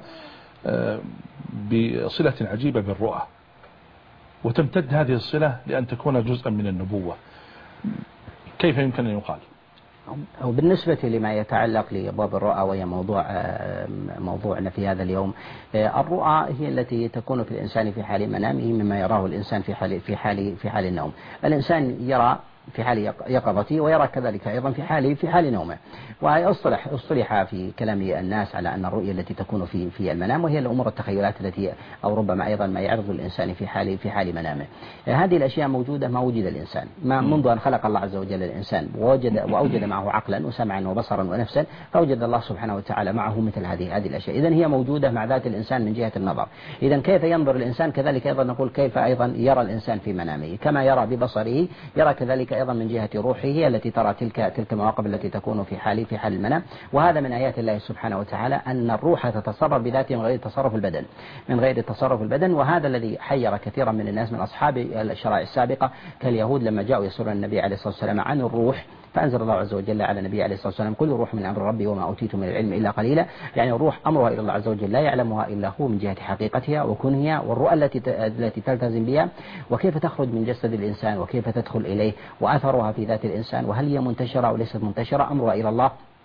بصلة عجيبة بالرؤى، وتمتد هذه الصلة لأن تكون جزءا من النبوة. كيف يمكن أن يقال؟ وبالنسبة لما يتعلق لأبواب الرؤى وهي موضوع موضوعنا في هذا اليوم، الرؤى هي التي تكون في الإنسان في حال منامه مما يراه الإنسان في حال في حال في حال النوم. الإنسان يرى في حال يقظته ويرى كذلك أيضا في حال في حال نومه. وأصطلح أصطلح في كلام الناس على أن الرؤية التي تكون في في المنام وهي الأمور التخيلات التي أو ربما أيضا ما يعرض الإنسان في حال في حال منامه. هذه الأشياء موجودة ما وجد الإنسان، ما منذ أن خلق الله عز وجل الإنسان ووجد وأوجد معه عقلا وسمعا وبصرا ونفسا، فوجد الله سبحانه وتعالى معه مثل هذه هذه الأشياء. إذن هي موجودة مع ذات الإنسان من جهة النظر. إذن كيف ينظر الإنسان كذلك أيضا نقول كيف أيضا يرى الإنسان في منامه، كما يرى ببصره يرى كذلك أيضا من جهة روحه هي التي ترى تلك تلك المواقف التي تكون في حال في حال المنام. وهذا من آيات الله سبحانه وتعالى أن الروح تتصرف بذاتها من غير تصرف البدن من غير تصرف البدن وهذا الذي حير كثيرا من الناس من أصحاب الشرائع السابقة كاليهود لما جاءوا يسألون النبي عليه الصلاة والسلام عن الروح، فأنزل الله عز وجل على النبي عليه الصلاة والسلام كل روح من أمر ربي وما أوتيتم من العلم إلا قليلا. يعني الروح أمرها إلى الله عز وجل لا يعلمها إلا هو من جهة حقيقتها وكنها والرؤى التي التي تلتزم بها وكيف تخرج من جسد الإنسان وكيف تدخل إليه وأثرها في ذات الإنسان وهل هي منتشرة أو ليست منتشرة، أمرها إلى الله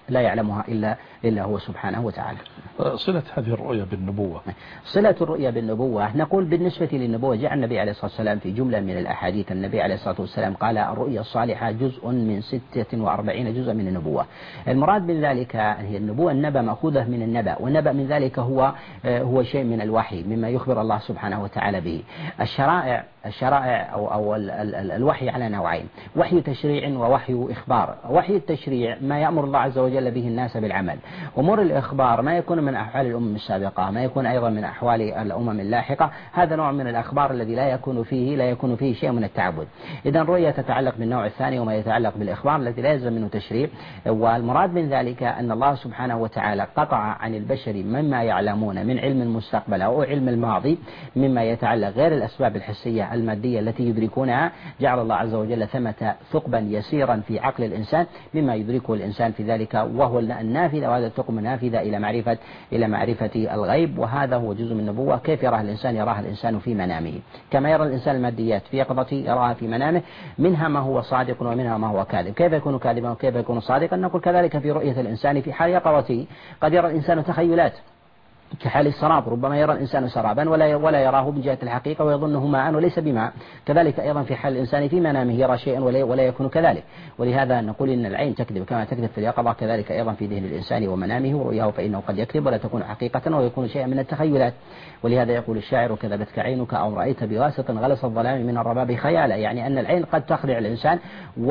لا يعلمها إلا إلا هو سبحانه وتعالى. صلة هذه الرؤية بالنبوة. صلة الرؤية بالنبوة، نقول بالنسبة للنبوة جاء النبي عليه الصلاة والسلام في جملة من الأحاديث، النبي عليه الصلاة والسلام قال الرؤيا الصالحة جزء من ستة وأربعين جزءا من النبوة. المراد من ذلك هي النبوة، النبأ مأخوذة من النبأ، والنبأ من ذلك هو هو شيء من الوحي مما يخبر الله سبحانه وتعالى به. الشرائع الشرائع أو أو ال ال ال الوحي على نوعين، وحي تشريع ووحي إخبار. وحي التشريع ما يأمر الله عز وجل به الناس بالعمل، أمور الإخبار ما يكون من أحوال الأمم السابقة، ما يكون أيضا من أحوال الأمم اللاحقة، هذا نوع من الأخبار الذي لا يكون فيه لا يكون فيه شيء من التعبد. إذا الرؤية تتعلق بالنوع الثاني وما يتعلق بالإخبار الذي لا يلزم منه تشريع، والمراد من ذلك أن الله سبحانه وتعالى قطع عن البشر مما يعلمون من علم المستقبل أو علم الماضي مما يتعلق غير الأسباب الحسية المادية التي يدركونها، جعل الله عز وجل ثمة ثقبا يسيرا في عقل الإنسان مما يدركه الإنسان في ذلك، وهو النافذة، وهذا الثقب نافذة إلى معرفة إلى معرفة الغيب، وهذا هو جزء من النبوة. كيف يراها الإنسان؟ يراها الإنسان في منامه كما يرى الإنسان الماديات في يقظته، يراها في منامه، منها ما هو صادق ومنها ما هو كاذب. كيف يكون كاذبا وكيف يكون صادقا؟ نقول كذلك في رؤية الإنسان في حال يقظته، قد يرى الإنسان تخيلات كحال السراب، ربما يرى الإنسان سرابا ولا ولا يراه من جهة الحقيقة ويظنه ماء وليس بماء. كذلك أيضا في حال الإنسان في منامه يرى شيئا ولا ولا يكون كذلك. ولهذا نقول إن العين تكذب كما تكذب في اليقظة، كذلك أيضا في ذهن الإنسان ومنامه ورؤياه، فإنه قد يكذب ولا تكون حقيقة ويكون شيئا من التخيلات. ولهذا يقول الشاعر كذبتك عينك أو رأيت بواسط غلس الظلام من الرباب خيالا، يعني أن العين قد تخدع الإنسان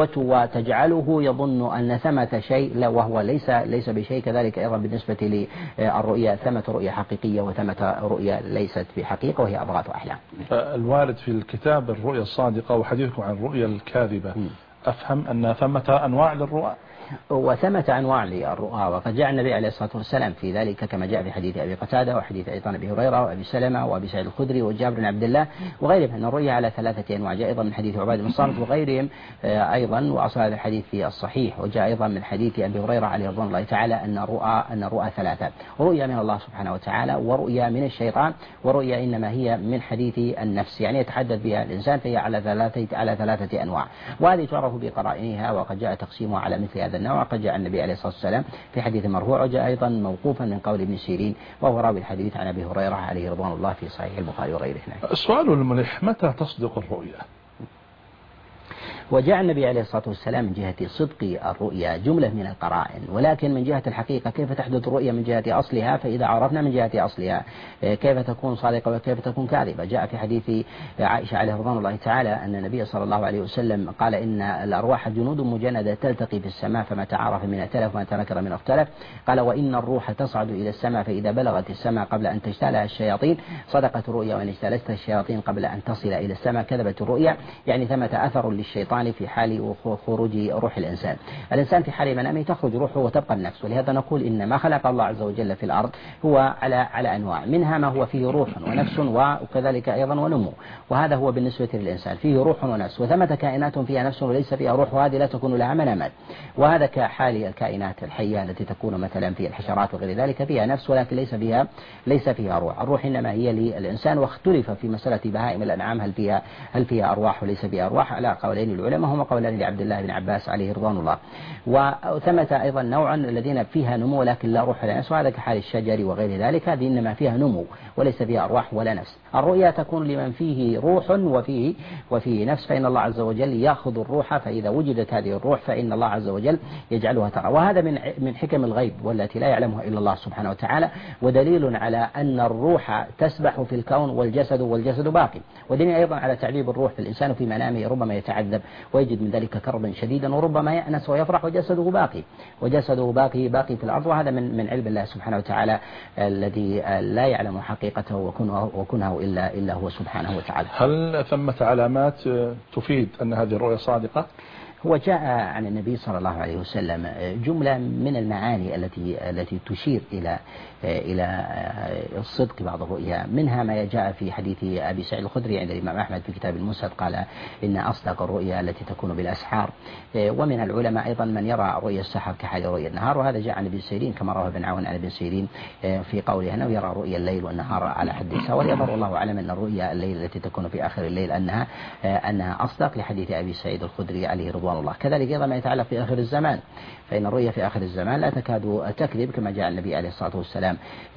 وتجعله يظن أن ثمة شيء وهو ليس ليس بشيء. كذلك أيضا بالنسبة للرؤيا، ثمة رؤيا حقيقية وثمة رؤيا ليست بحقيقة وهي أضغاث أحلام. الوارد في الكتاب الرؤيا الصادقة وحديثكم عن الرؤيا الكاذبة، أفهم أن ثمة أنواع للرؤى؟ وثمة أنواع للرؤى، وقد جاء النبي عليه الصلاة والسلام في ذلك كما جاء في حديث أبي قتادة وحديث أيضا أبي هريرة وأبي سلمة وأبي سعيد الخدري وجابر بن عبد الله وغيرهم أن الرؤيا على ثلاثة أنواع. جاء أيضا من حديث عبادة بن الصامت وغيرهم أيضا، وأصل هذا الحديث في الصحيح. وجاء أيضا من حديث أبي هريرة عليه رضوان الله تعالى أن الرؤى أن الرؤى ثلاثة: رؤيا من الله سبحانه وتعالى، ورؤيا من الشيطان، ورؤيا إنما هي من حديث النفس، يعني يتحدث بها الإنسان، فهي على ثلاثة على ثلاثة أنواع، وهذه تعرف بقرائنها. وقد جاء تقسيمها على مثل هذا النوع. قد جاء النبي عليه الصلاة والسلام في حديث مرفوع، وجاء أيضا موقوفا من قول ابن سيرين وهو راوي الحديث عن أبي هريرة عليه رضوان الله في صحيح البخاري وغيره. السؤال الملح: متى تصدق الرؤيا؟ وجاء النبي عليه الصلاة والسلام من جهة صدق الرؤيا جملة من القرائن، ولكن من جهة الحقيقة كيف تحدث الرؤيا من جهة أصلها، فإذا عرفنا من جهة أصلها كيف تكون صادقة وكيف تكون كاذبة. جاء في حديث عائشة عليه رضوان الله تعالى أن النبي صلى الله عليه وسلم قال إن الأرواح جنود مجندة تلتقي في السماء، فما تعارف من ائتلف وما تنكر من اختلف. قال وإن الروح تصعد إلى السماء، فإذا بلغت السماء قبل أن تجتالها الشياطين صدقت الرؤيا، وإن اجتالتها الشياطين قبل أن تصل إلى السماء كذبت الرؤيا. يعني ثمة أثر للشيطان في حال خروج روح الإنسان. الإنسان في حال منامه تخرج روحه وتبقى النفس، ولهذا نقول إن ما خلق الله عز وجل في الأرض هو على على أنواع، منها ما هو فيه روح ونفس وكذلك أيضا ونمو، وهذا هو بالنسبة للإنسان فيه روح ونفس. وثمة كائنات فيها نفس وليس فيها روح، وهذه لا تكون لها منامات، وهذا كحال الكائنات الحية التي تكون مثلا في الحشرات وغير ذلك فيها نفس ولكن ليس فيها ليس فيها روح. الروح إنما هي للإنسان. واختلف في مسألة بهائم الأنعام هل فيها هل فيها أرواح وليس فيها أرواح، على قولين العلماء هما قولان لعبد الله بن عباس عليه رضوان الله. وثمة أيضا نوعا الذين فيها نمو لكن لا روح ولا نفس، وهذا كحال الشجر وغير ذلك، هذه إنما فيها نمو وليس فيها أرواح ولا نفس. الرؤيا تكون لمن فيه روح وفيه وفيه نفس، فإن الله عز وجل يأخذ الروح، فإذا وجدت هذه الروح فإن الله عز وجل يجعلها ترى. وهذا من من حكم الغيب والتي لا يعلمها إلا الله سبحانه وتعالى، ودليل على أن الروح تسبح في الكون والجسد والجسد باقي، ودليل أيضا على تعذيب الروح في الإنسان في منامه، ربما يتعذب ويجد من ذلك كربا شديدا، وربما يأنس ويفرح وجسده باقي وجسده باقي باقي في الأرض. وهذا من من علم الله سبحانه وتعالى الذي لا يعلم حقيقته وكنه وكنه إلا إلا هو سبحانه وتعالى. هل ثمة علامات تفيد أن هذه الرؤيا صادقة؟ هو جاء عن النبي صلى الله عليه وسلم جملة من المعاني التي التي تشير إلى إلى الصدق بعض الرؤيا، منها ما جاء في حديث أبي سعيد الخدري عند الإمام أحمد في كتاب المسند قال إن أصدق الرؤيا التي تكون بالأسحار. ومن العلماء أيضا من يرى رؤيا السحر كحال رؤيا النهار، وهذا جاء عن ابن سيرين كما رواه ابن عون عن ابن سيرين في قوله أنه يرى رؤيا الليل والنهار على حد سواء. وليظهر الله أعلم أن الرؤيا الليل التي تكون في آخر الليل أنها أنها أصدق، لحديث أبي سعيد الخدري عليه رضوان رضوان الله. كذلك أيضا ما يتعلق في آخر الزمان، فإن الرؤيا في آخر الزمان لا تكاد تكذب، كما جاء النبي عليه الصلاة والسلام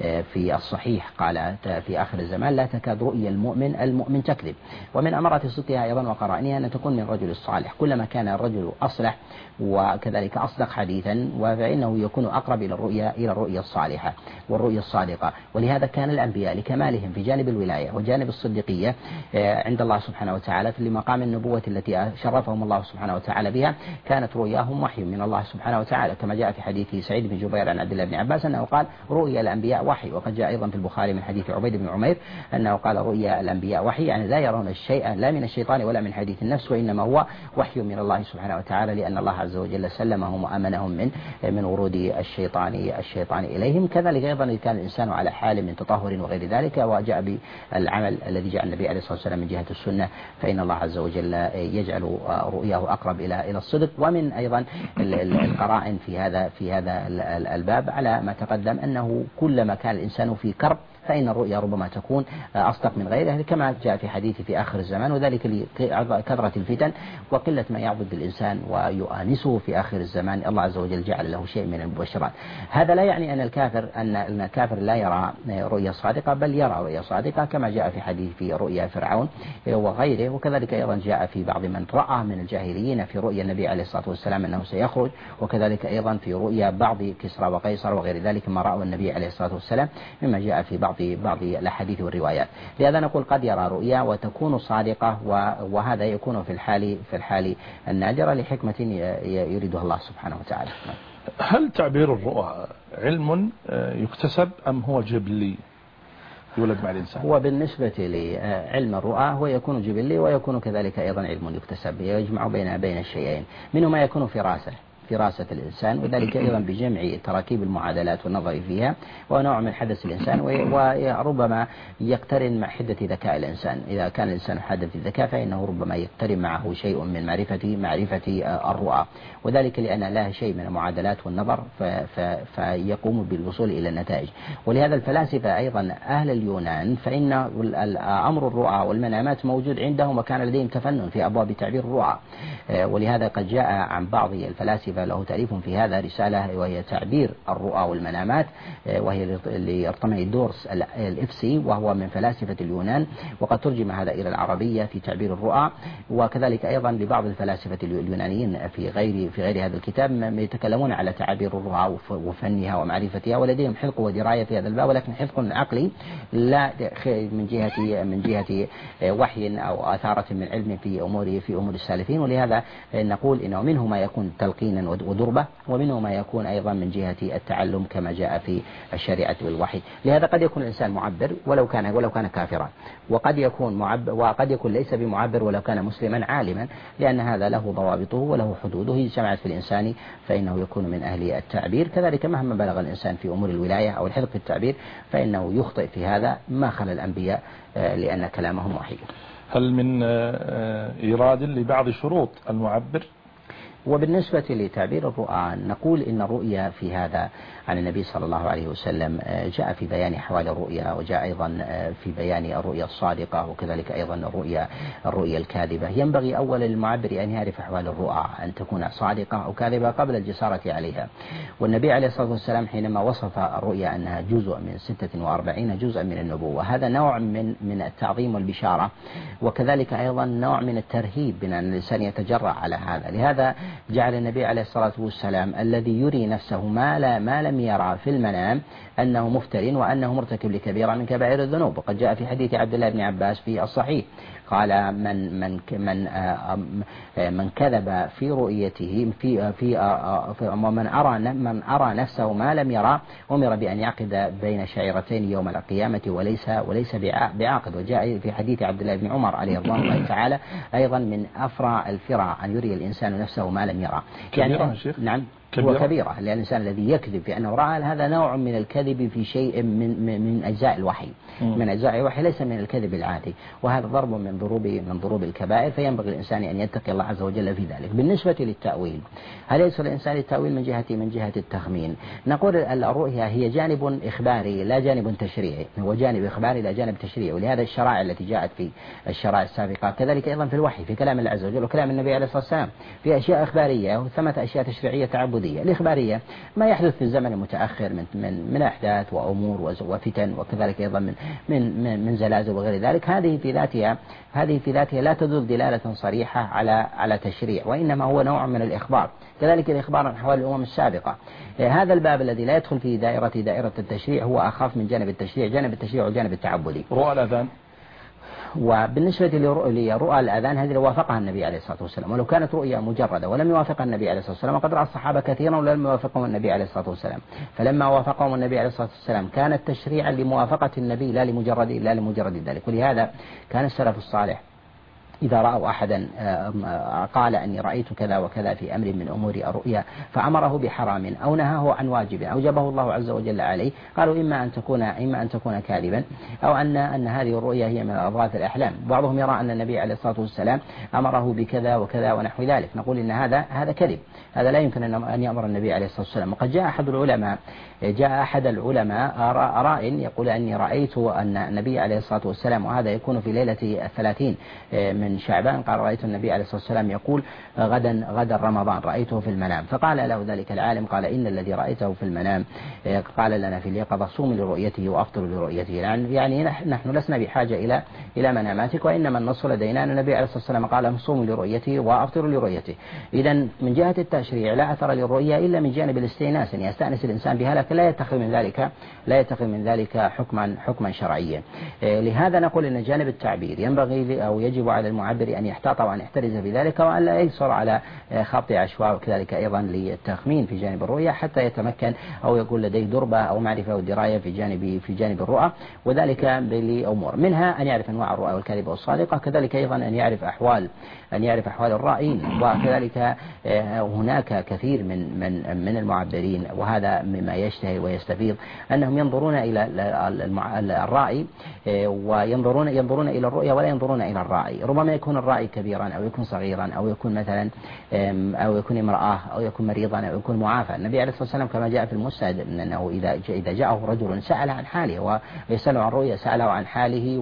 في الصحيح قال في آخر الزمان لا تكاد رؤيا المؤمن المؤمن تكذب. ومن أمارات صدقها أيضا وقرائنها أن تكون من الرجل الصالح، كلما كان الرجل أصلح وكذلك أصدق حديثا فإنه يكون أقرب إلى الرؤيا إلى الرؤيا الصالحة والرؤيا الصادقة. ولهذا كان الأنبياء لكمالهم في جانب الولاية وجانب الصديقية عند الله سبحانه وتعالى في مقام النبوة التي شرفهم الله سبحانه وتعالى بها، كانت رؤياهم وحي من الله سبحانه وتعالى، كما جاء في حديث سعيد بن جبير عن عبد الله بن عباس أنه قال رؤيا الأنبياء وحي. وقد جاء أيضا في البخاري من حديث عبيد بن عمير أنه قال رؤيا الأنبياء وحي، يعني لا يرون الشيء لا من الشيطان ولا من حديث النفس، وإنما هو وحي من الله سبحانه وتعالى، لأن الله عز وجل سلمهم وأمنهم من من ورود الشيطان الشيطان إليهم. كذلك أيضا إذا كان الإنسان على حال من تطهر وغير ذلك وجاء بالعمل الذي جاء النبي عليه الصلاة والسلام من جهة السنة، فإن الله عز وجل يجعل رؤياه أقرب إلى إلى الصدق. ومن أيضا القرائن في هذا في هذا الباب على ما تقدم أنه كلما كان الإنسان في كرب فإن الرؤيا ربما تكون أصدق من غيرها، كما جاء في حديث في آخر الزمان، وذلك لكثرة الفتن وقلة ما يعبد الإنسان ويؤانسه في آخر الزمان. الله عز وجل جعل له شيء من المبشرات. هذا لا يعني أن الكافر أن الكافر لا يرى رؤيا صادقة، بل يرى رؤيا صادقة، كما جاء في حديث في رؤيا فرعون وغيره. وكذلك أيضا جاء في بعض من رأى من الجاهليين في رؤيا النبي عليه الصلاة والسلام أنه سيخرج، وكذلك أيضا في رؤيا بعض كسرى وقيصر وغير ذلك ما رأوا النبي عليه الصلاة والسلام، مما جاء في بعض بعض الأحاديث والروايات. لهذا نقول قد يرى رؤيا وتكون صادقة، وهذا يكون في الحال في الحال النادرة لحكمة يريدها الله سبحانه وتعالى. هل تعبير الرؤى علم يكتسب أم هو جبلي يولد مع الإنسان؟ هو بالنسبة لعلم الرؤى هو يكون جبلي ويكون كذلك أيضا علم يكتسب، يجمع بين بين الشيئين، منه ما يكون فراسة فراسة الإنسان، وذلك أيضا بجمع تراكيب المعادلات والنظر فيها، ونوع من حدث الإنسان، وربما يقترن مع حدة ذكاء الإنسان. إذا كان الإنسان حادث الذكاء فإنه ربما يقترن معه شيء من معرفة معرفة الرؤى، وذلك لأن لها شيء من المعادلات والنظر فيقوم بالوصول إلى النتائج. ولهذا الفلاسفة أيضا أهل اليونان فإن أمر الرؤى والمنامات موجود عندهم، وكان لديهم تفنن في أبواب تعبير الرؤى. ولهذا قد جاء عن بعض الفلاسفة له تأليف في هذا رسالة وهي تعبير الرؤى والمنامات، وهي لأرطميدورس الإفسي، وهو من فلاسفة اليونان، وقد ترجم هذا إلى العربية في تعبير الرؤى. وكذلك أيضا لبعض الفلاسفة اليونانيين في غير في غير هذا الكتاب يتكلمون على تعابير الرؤى وفنها ومعرفتها، ولديهم حلق ودراية في هذا الباب، ولكن حلق عقلي لا من جهة من جهة وحي أو أثارة من علم في أمور في أمور السالفين. ولهذا نقول إنه منه ما يكون تلقينا ودربة، ومنه ما يكون أيضا من جهة التعلم كما جاء في الشريعة والوحي. لهذا قد يكون الإنسان معبر ولو كان ولو كان كافرا، وقد يكون معبر وقد يكون ليس بمعبر ولو كان مسلما عالما، لأن هذا له ضوابطه وله حدوده اجتمعت في الإنسان فإنه يكون من أهل التعبير. كذلك مهما بلغ الإنسان في أمور الولاية أو الحلق في التعبير فإنه يخطئ في هذا ما خلا الأنبياء، لأن كلامهم وحي. هل من إيراد لبعض شروط المعبر؟ وبالنسبة لتعبير الرؤى نقول إن الرؤيا في هذا عن النبي صلى الله عليه وسلم جاء في بيان أحوال الرؤيا، وجاء أيضا في بيان الرؤيا الصادقة، وكذلك أيضا الرؤيا الرؤيا الكاذبة. ينبغي أولا للمعبر أن يعرف أحوال الرؤى أن تكون صادقة أو كاذبة قبل الجسارة عليها. والنبي عليه الصلاة والسلام حينما وصف الرؤيا أنها جزء من ستة وأربعين جزءا من النبوة، هذا نوع من من التعظيم والبشارة، وكذلك أيضا نوع من الترهيب بأن الإنسان يتجرأ على هذا. لهذا جعل النبي عليه الصلاة والسلام الذي يري نفسه ما لا ما لم يرى في المنام أنه مفتر وأنه مرتكب لكبيرة من كبائر الذنوب. وقد جاء في حديث عبد الله بن عباس في الصحيح قال من من من من كذب في رؤيته في في ومن أرى من أرى نفسه ما لم يرى أمر بأن يعقد بين شعيرتين يوم القيامة وليس وليس بعاقد. وجاء في حديث عبد الله بن عمر عليه رضوان الله تعالى أيضا من أفرى الفرى أن يري الإنسان نفسه ما لم يرى. يعني شيخ؟ نعم هو كبيرة، لأن الإنسان الذي يكذب في أنه رأى هذا نوع من الكذب في شيء من من, من أجزاء الوحي م. من أجزاء الوحي، ليس من الكذب العادي، وهذا ضرب من ضروب من ضروب الكبائر، فينبغي الإنسان أن يتقي الله عز وجل في ذلك. بالنسبة للتأويل، هل يصل الإنسان للتأويل من جهة من جهة التخمين؟ نقول الرؤيا هي جانب إخباري لا جانب تشريعي، هو جانب إخباري لا جانب تشريعي، ولهذا الشرائع التي جاءت في الشرائع السابقة كذلك أيضا في الوحي، في كلام الله عز وجل وكلام النبي عليه الصلاة والسلام، في أشياء إخبارية وثمة أشياء تشريعية تعبدية. الإخبارية ما يحدث في الزمن المتأخر من من من أحداث وأمور وفتن، وكذلك أيضا من من من, من زلازل وغير ذلك، هذه في ذاتها هذه في ذاتها لا تدل دلالة صريحة على على تشريع، وإنما هو نوع من الإخبار. كذلك الإخبار عن أحوال الأمم السابقة. هذا الباب الذي لا يدخل في دائرة دائرة التشريع هو أخاف من جانب التشريع، جانب التشريع وجانب التعبدي. رؤى الأذان، وبالنسبة لرؤى الأذان هذه وافقها النبي عليه الصلاة والسلام، ولو كانت رؤيا مجردة ولم يوافقها النبي عليه الصلاة والسلام، وقد رأى الصحابة كثيرا ولم يوافقهم النبي عليه الصلاة والسلام، فلما وافقهم النبي عليه الصلاة والسلام كانت تشريعا لموافقة النبي لا لمجرد لا لمجرد ذلك. ولهذا كان السلف الصالح إذا رأوا أحدا قال أني رأيت كذا وكذا في أمر من أمور الرؤيا فأمره بحرام أو نهاه عن واجب أوجبه الله عز وجل عليه، قالوا إما أن تكون إما أن تكون كاذبا أو أن أن هذه الرؤيا هي من أضغاث الأحلام. بعضهم يرى أن النبي عليه الصلاة والسلام أمره بكذا وكذا ونحو ذلك، نقول إن هذا هذا كذب، هذا لا يمكن أن يأمر النبي عليه الصلاة والسلام. وقد جاء أحد العلماء جاء أحد العلماء راء يقول أني رأيت أن النبي عليه الصلاة والسلام، وهذا يكون في ليلة الثلاثين من شعبان، قال رأيت النبي عليه الصلاة والسلام يقول غدا غدا رمضان رأيته في المنام، فقال له ذلك العالم قال إن الذي رأيته في المنام قال لنا في اليقظة صوم لرؤيته وأفطر لرؤيته، يعني نحن لسنا بحاجة إلى إلى مناماتك، وإنما النص لدينا أن النبي عليه الصلاة والسلام قال صوم لرؤيته وأفطر لرؤيته. إذا من جهة التشريع لا أثر للرؤيا إلا من جانب الاستئناس، أن يستأنس الإنسان بها، لكن لا يتخذ من ذلك لا يتخذ من ذلك حكما حكما شرعيا. لهذا نقول أن جانب التعبير ينبغي أو يجب على المعبر أن يحتاط وأن يحترز بذلك، وأن لا يصر على خط عشواء، وكذلك أيضا للتخمين في جانب الرؤيا حتى يتمكن أو يكون لديه دربة أو معرفة ودراية في جانب في جانب الرؤى، وذلك لأمور منها أن يعرف أنواع الرؤى والكاذبة والصادقة، كذلك أيضا أن يعرف أحوال أن يعرف أحوال الرائين، وكذلك هناك كثير من من من المعبرين، وهذا مما يشتهي ويستفيض أنهم ينظرون إلى الرائي وينظرون ينظرون إلى الرؤيا ولا ينظرون إلى الرائي. ربما يكون الرائي كبيرا أو يكون صغيرا أو يكون مثلا أو يكون امرأة أو يكون مريضا أو يكون معافى. النبي عليه الصلاة والسلام كما جاء في المسند أنه إذا إذا جاءه رجل سأل عن حاله ويسأله عن رؤيا سأله عن حاله،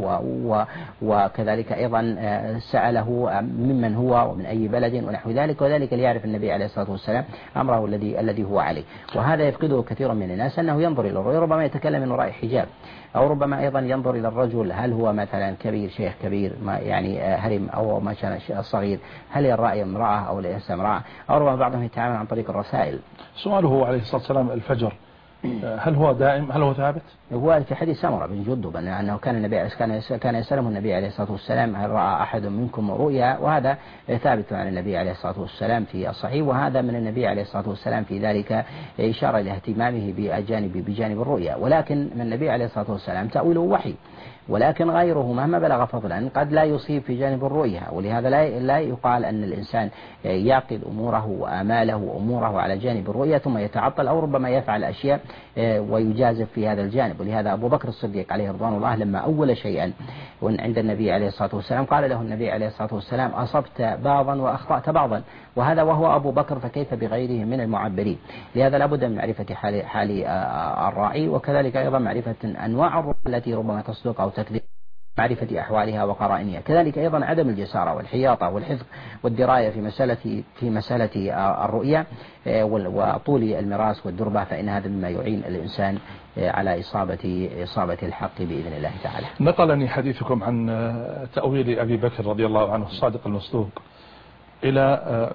وكذلك أيضا سأله ممن هو ومن أي بلد ونحو ذلك، وذلك ليعرف النبي عليه الصلاة والسلام أمره الذي الذي هو عليه. وهذا يفقده كثير من الناس أنه ينظر إلى الرؤيا، ربما يتكلم من وراء حجاب، أو ربما أيضا ينظر إلى الرجل هل هو مثلا كبير شيخ كبير ما يعني هرم أو ما كان صغير، هل الرأي امرأة أو ليس امرأة، أو ربما بعضهم يتعامل عن طريق الرسائل. سؤاله عليه الصلاة والسلام الفجر هل هو دائم هل هو ثابت؟ هو في حديث سمرة بن جندب أنه كان النبي كان كان يسأله النبي عليه الصلاة والسلام هل رأى أحد منكم رؤيا، وهذا ثابت عن النبي عليه الصلاة والسلام في الصحيح، وهذا من النبي عليه الصلاة والسلام في ذلك إشارة لاهتمامه بجانب بجانب الرؤيا. ولكن من النبي عليه الصلاة والسلام تأويله وحي، ولكن غيره مهما بلغ فضلا قد لا يصيب في جانب الرؤيا، ولهذا لا لا يقال أن الإنسان يعقد أموره وآماله وأموره على جانب الرؤيا ثم يتعطل، أو ربما يفعل أشياء ويجازف في هذا الجانب. ولهذا أبو بكر الصديق عليه رضوان الله لما أول شيئا عند النبي عليه الصلاة والسلام قال له النبي عليه الصلاة والسلام أصبت بعضا وأخطأت بعضا، وهذا وهو أبو بكر فكيف بغيره من المعبرين. لهذا لابد من معرفة حال حال الراعي، وكذلك أيضا معرفة أنواع الرؤى التي ربما تصدق أو تكذب، معرفة أحوالها وقرائنها، كذلك أيضا عدم الجسارة والحياطة والحفظ والدراية في مسألة في مسألة الرؤيا وطول المراس والدربة، فإن هذا مما يعين الإنسان على إصابة إصابة الحق بإذن الله تعالى. نقلني حديثكم عن تأويل أبي بكر رضي الله عنه الصادق المصدوق إلى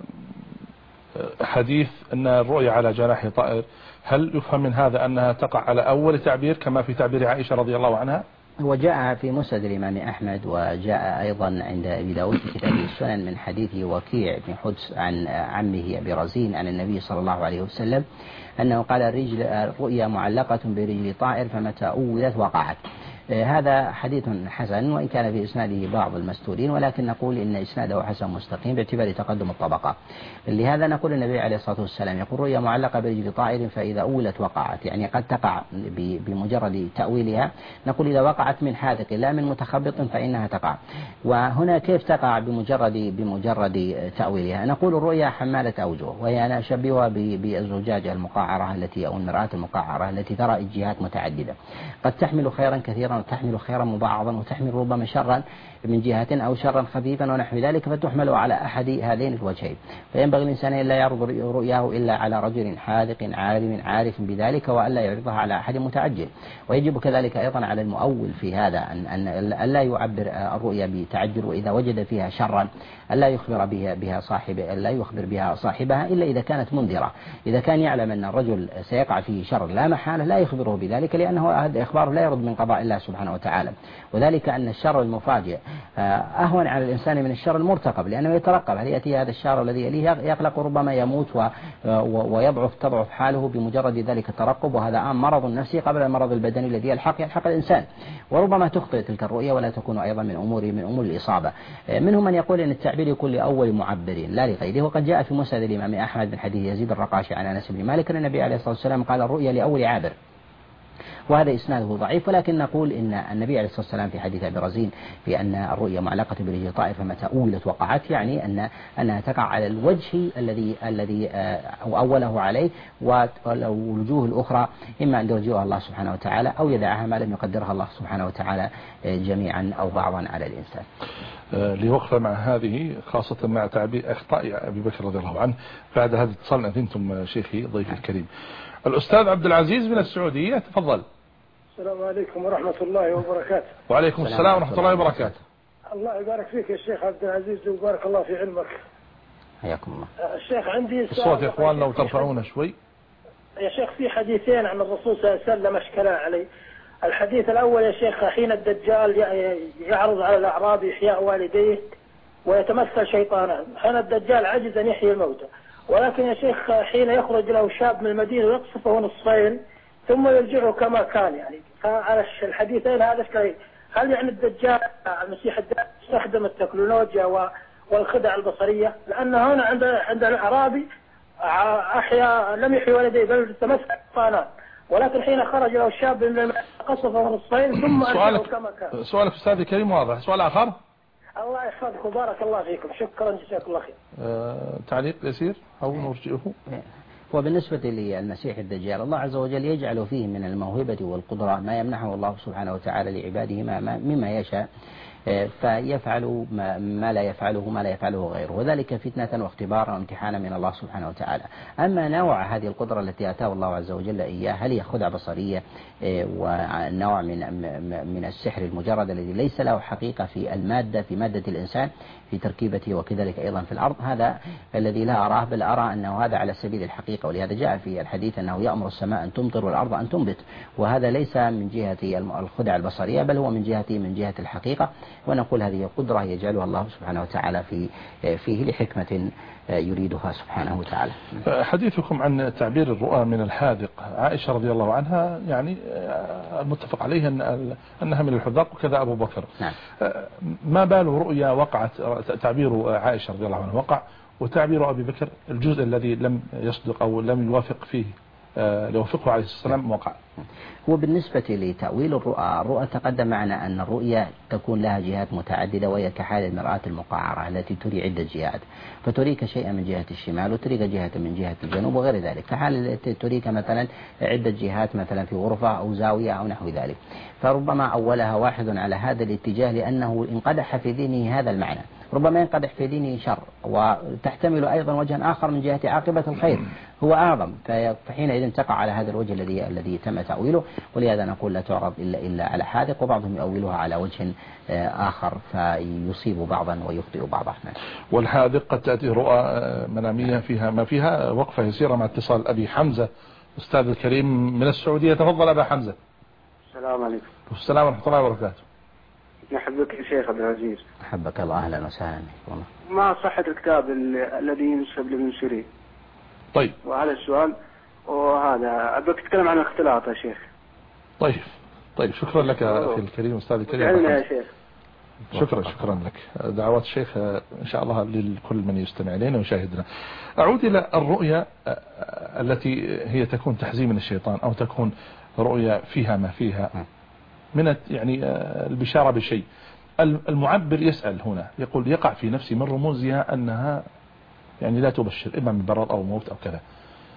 حديث أن الرؤيا على جناح طائر، هل يفهم من هذا أنها تقع على أول تعبير كما في تعبير عائشة رضي الله عنها؟ هو جاء في مسند الإمام أحمد، وجاء أيضا عند أبي داود في كتاب السنن من حديث وكيع بن حدس عن عمه أبي رزين عن النبي صلى الله عليه وسلم أنه قال الرجل الرؤيا معلقة برجل طائر فمتى أولت وقعت. هذا حديث حسن وإن كان في إسناده بعض المستورين، ولكن نقول إن إسناده حسن مستقيم باعتبار تقدم الطبقة. لهذا نقول النبي عليه الصلاة والسلام يقول رؤيا معلقة برجل طائر فإذا أولت وقعت، يعني قد تقع بمجرد تأويلها. نقول إذا وقعت من حاذق لا من متخبط فإنها تقع. وهنا كيف تقع بمجرد بمجرد تأويلها؟ نقول الرؤيا حمالة أوجه، وهي أنا أشبهها بالزجاجة المقعرة التي أو المرآة المقعرة التي ترى الجهات متعددة، قد تحمل خيرا كثيرا وتحمل خيرا مبعضا وتحمل ربما شرا من جهة أو شرا خفيفا ونحو ذلك، فتحمل على أحد هذين الوجهين. فينبغي الإنسان أن لا يعرض رؤياه إلا على رجل حاذق عالم عارف بذلك، وألا يعرضها على أحد متعجل. ويجب كذلك أيضا على المؤول في هذا أن أن لا يعبر الرؤيا بتعجل، وإذا وجد فيها شرا ألا يخبر بها بها صاحب لا يخبر بها صاحبها إلا إذا كانت منذرة. إذا كان يعلم أن الرجل سيقع فيه شر لا محالة لا يخبره بذلك، لأنه هذا إخبار لا يرد من قضاء الله سبحانه وتعالى. وذلك أن الشر المفاجئ أهون على الإنسان من الشر المرتقب، لأنه يترقب هل يأتي هذا الشر الذي يليه، يقلق ربما يموت ويضعف تضعف حاله بمجرد ذلك الترقب، وهذا آن مرض نفسي قبل المرض البدني الذي يلحق يلحق الإنسان. وربما تخطئ تلك الرؤيا ولا تكون أيضا من أمور من أمور الإصابة. منهم من يقول أن التعبير يكون لأول معبرين لا لغيره، وقد جاء في مسند الإمام أحمد من حديث يزيد الرقاشي عن أنس بن مالك أن النبي عليه الصلاة والسلام قال الرؤيا لأول عابر، وهذا إسناده ضعيف. ولكن نقول إن النبي عليه الصلاة والسلام في حديث أبي رزين في أن الرؤيا معلقة برجل طائر فمتى أولت وقعت، يعني أن أنها تقع على الوجه الذي الذي أوله عليه، والوجوه الأخرى إما أن يرجعها الله سبحانه وتعالى أو يدعها ما لم يقدرها الله سبحانه وتعالى جميعا أو بعضا على الإنسان. لوقفة مع هذه خاصة مع تعبير أخطاء أبي بكر رضي الله عنه. بعد هذا اتصال أنتم شيخي ضيفي الكريم الأستاذ عبد العزيز من السعودية، تفضل. السلام عليكم ورحمة الله وبركاته. وعليكم السلام ورحمة الله وبركاته. الله يبارك فيك يا شيخ عبد العزيز وبارك الله في علمك. حياكم الله. الشيخ عندي الصوت يا إخوان لو ترفعونه شوي. يا شيخ في حديثين عن الرسول صلى الله عليه وسلم أشكلا علي. الحديث الأول يا شيخ حين الدجال يعرض على الأعرابي إحياء والديه ويتمثل شيطانا، حين الدجال عجز أن يحيي الموتى، ولكن يا شيخ حين يخرج له شاب من المدينة ويقصفه نصفين ثم يرجعه كما كان. يعني فعلى الحديثين هذا الشيء، هل يعني الدجال المسيح الدجال استخدم التكنولوجيا والخدع البصرية؟ لأن هنا عند عند الأعرابي أحيا لم يحيي والديه بل تمثل شيطانا، ولكن حين خرج له الشاب من المدينة قصفه نصفين ثم أرجعه كما كان. سؤالك أستاذ الكريم واضح. سؤال آخر؟ الله يحفظك وبارك الله فيكم. شكرا جزاك الله خير. أه تعليق يسير أو نرجئه؟ وبالنسبة للمسيح الدجال الله عز وجل يجعل فيه من الموهبة والقدرة ما يمنحه الله سبحانه وتعالى لعباده مما يشاء، فيفعل ما لا يفعله ما لا يفعله غيره، وذلك فتنة واختبارا وامتحانا من الله سبحانه وتعالى. أما نوع هذه القدرة التي آتاه الله عز وجل إياه هل هي خدعة بصرية ونوع من من السحر المجرد الذي ليس له حقيقة في المادة في مادة الإنسان في تركيبته وكذلك أيضا في الأرض، هذا الذي لا أراه، بل أرى أنه هذا على سبيل الحقيقة. ولهذا جاء في الحديث أنه يأمر السماء أن تمطر والأرض أن تنبت، وهذا ليس من جهة الخدعة البصرية بل هو من جهة من جهة الحقيقة. ونقول هذه قدرة يجعلها الله سبحانه وتعالى في فيه لحكمة يريدها سبحانه وتعالى. حديثكم عن تعبير الرؤى من الحاذق، عائشة رضي الله عنها يعني المتفق عليه أن أنها من الحذاق وكذا أبو بكر. نعم. ما بال رؤيا وقعت تعبير عائشة رضي الله عنها وقع وتعبير أبي بكر الجزء الذي لم يصدق أو لم يوافق فيه لوفقه عليه السلام وقع؟ وبالنسبة لتأويل الرؤى، الرؤى تقدم معنا أن الرؤيا تكون لها جهات متعددة، وهي كحال المرآة المقعرة التي تري عدة جهات، فتريك شيئا من جهة الشمال وتريك جهة من جهة الجنوب وغير ذلك، كحال تريك مثلا عدة جهات مثلا في غرفة أو زاوية أو نحو ذلك. فربما أولها واحد على هذا الاتجاه لأنه انقدح في ذهنه هذا المعنى، ربما ينقدح في دينه شر، وتحتمل أيضا وجها آخر من جهة عاقبة الخير هو أعظم، فحينئذ تقع على هذا الوجه الذي الذي تم تأويله. ولهذا نقول لا تعرض إلا إلا على حاذق، وبعضهم يؤولها على وجه آخر فيصيب بعضا ويخطئ بعضا. والحاذق قد تأتي رؤى منامية فيها ما فيها. وقفة يسيرة مع اتصال أبي حمزة أستاذ الكريم من السعودية، تفضل أبا حمزة. السلام عليكم. السلام ورحمة الله وبركاته. نحبك يا شيخ عبد العزيز. أحبك الله، أهلا وسهلا. ما صحة الكتاب الذي ينسب لابن سيرين؟ طيب. وهذا السؤال، وهذا أبغى أتكلم عن الاختلاط يا شيخ. طيب. طيب شكرا لك أخي الكريم أستاذ الكريم. يا شيخ. شكرا شكرا لك. دعوات الشيخ إن شاء الله لكل من يستمع إلينا ويشاهدنا. أعود إلى الرؤيا التي هي تكون تحزين من الشيطان أو تكون رؤيا فيها ما فيها من يعني البشارة بشيء. المعبر يسأل هنا يقول يقع في نفسي من رموزها أنها يعني لا تبشر إما من برر أو موت أو كذا.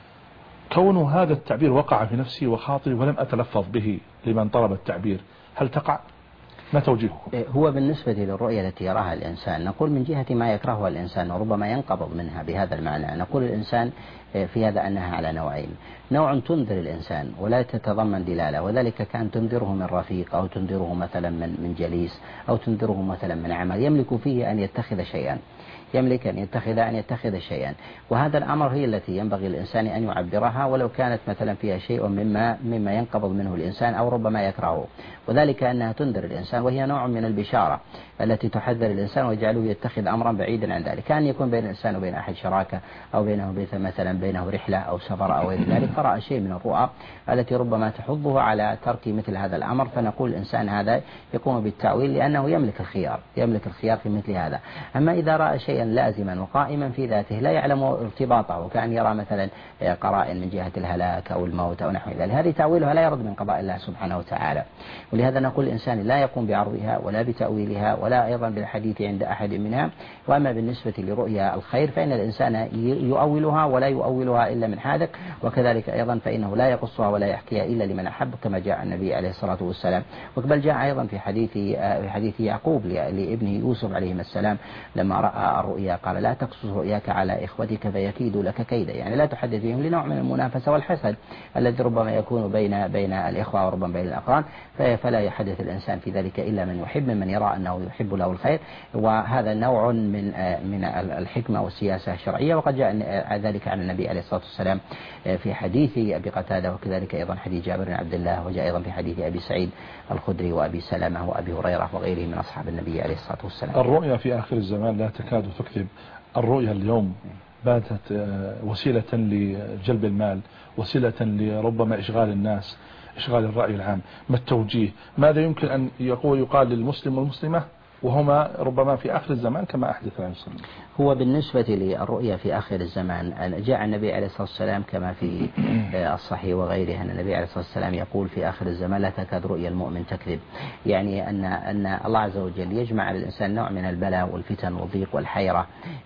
كون هذا التعبير وقع في نفسي وخاطري ولم أتلفظ به لمن طلب التعبير، هل تقع؟ ما توجيهه؟ هو بالنسبة للرؤية التي يراها الإنسان نقول من جهة ما يكرهها الإنسان وربما ينقبض منها بهذا المعنى. نقول الإنسان في هذا أنها على نوعين: نوع تنذر الإنسان ولا تتضمن دلالة، وذلك كان تنذره من رفيق أو تنذره مثلا من من جليس أو تنذره مثلا من عمل يملك فيه أن يتخذ شيئا يملك أن يتخذ أن يتخذ شيئا وهذا الأمر هي التي ينبغي الإنسان أن يعبرها ولو كانت مثلا فيها شيء مما مما ينقبض منه الإنسان أو ربما يكرهه، وذلك أنها تنذر الإنسان وهي نوع من البشارة التي تحذر الإنسان ويجعله يتخذ أمرا بعيدا عن ذلك. كان يكون بين الإنسان وبين أحد شراكة أو بينه مثلا بينه رحلة أو سفر أو غير ذلك، فرأى شيء من الرؤى التي ربما تحضه على ترك مثل هذا الأمر، فنقول الإنسان هذا يقوم بالتأويل لأنه يملك الخيار يملك الخيار في مثل هذا. أما إذا رأى شيئا لازما وقائما في ذاته لا يعلم ارتباطه وكان يرى مثلا قرائن من جهة الهلاك أو الموت أو نحو ذلك، هذه تأويلها لا يرد من قضاء الله سبحانه وتعالى. ولهذا نقول الإنسان لا يقوم بعرضها ولا بتأويلها ولا أيضا بالحديث عند أحد منها. وأما بالنسبة لرؤيا الخير فإن الإنسان يؤولها ولا يؤولها إلا من حاذق، وكذلك أيضا فإنه لا يقصها ولا يحكيها إلا لمن أحب كما جاء النبي عليه الصلاة والسلام. وقبل جاء أيضا في حديث في حديث يعقوب لابنه يوسف عليه السلام لما رأى الرؤيا قال لا تقصص رؤياك على إخوتك فيكيدوا لك كيدا، يعني لا تحدث بهم لنوع من المنافسة والحسد الذي ربما يكون بين بين الإخوة وربما بين الأقران، فلا يحدث الإنسان في ذلك إلا من يحب ممن يرى أنه يحب له الخير، وهذا نوع من من الحكمة والسياسة الشرعية. وقد جاء ذلك عن النبي عليه الصلاة والسلام في حديث أبي قتادة وكذلك أيضا حديث جابر بن عبد الله، وجاء أيضا في حديث أبي سعيد الخدري وأبي سلمة وأبي هريرة وغيره من أصحاب النبي عليه الصلاة والسلام. الرؤيا في آخر الزمان لا تكاد تكذب. الرؤيا اليوم باتت وسيلة لجلب المال، وسيلة لربما إشغال الناس، إشغال الرأي العام. ما التوجيه؟ ماذا يمكن أن يقول يقال للمسلم والمسلمة وهما ربما في آخر الزمان كما أحدث عن السنة؟ هو بالنسبة للرؤيا في آخر الزمان جاء النبي عليه الصلاة والسلام كما في الصحيح وغيره أن النبي عليه الصلاة والسلام يقول في آخر الزمان لا تكاد رؤيا المؤمن تكذب، يعني أن أن الله عز وجل يجمع على الإنسان نوع من البلاء والفتن والضيق والحيرة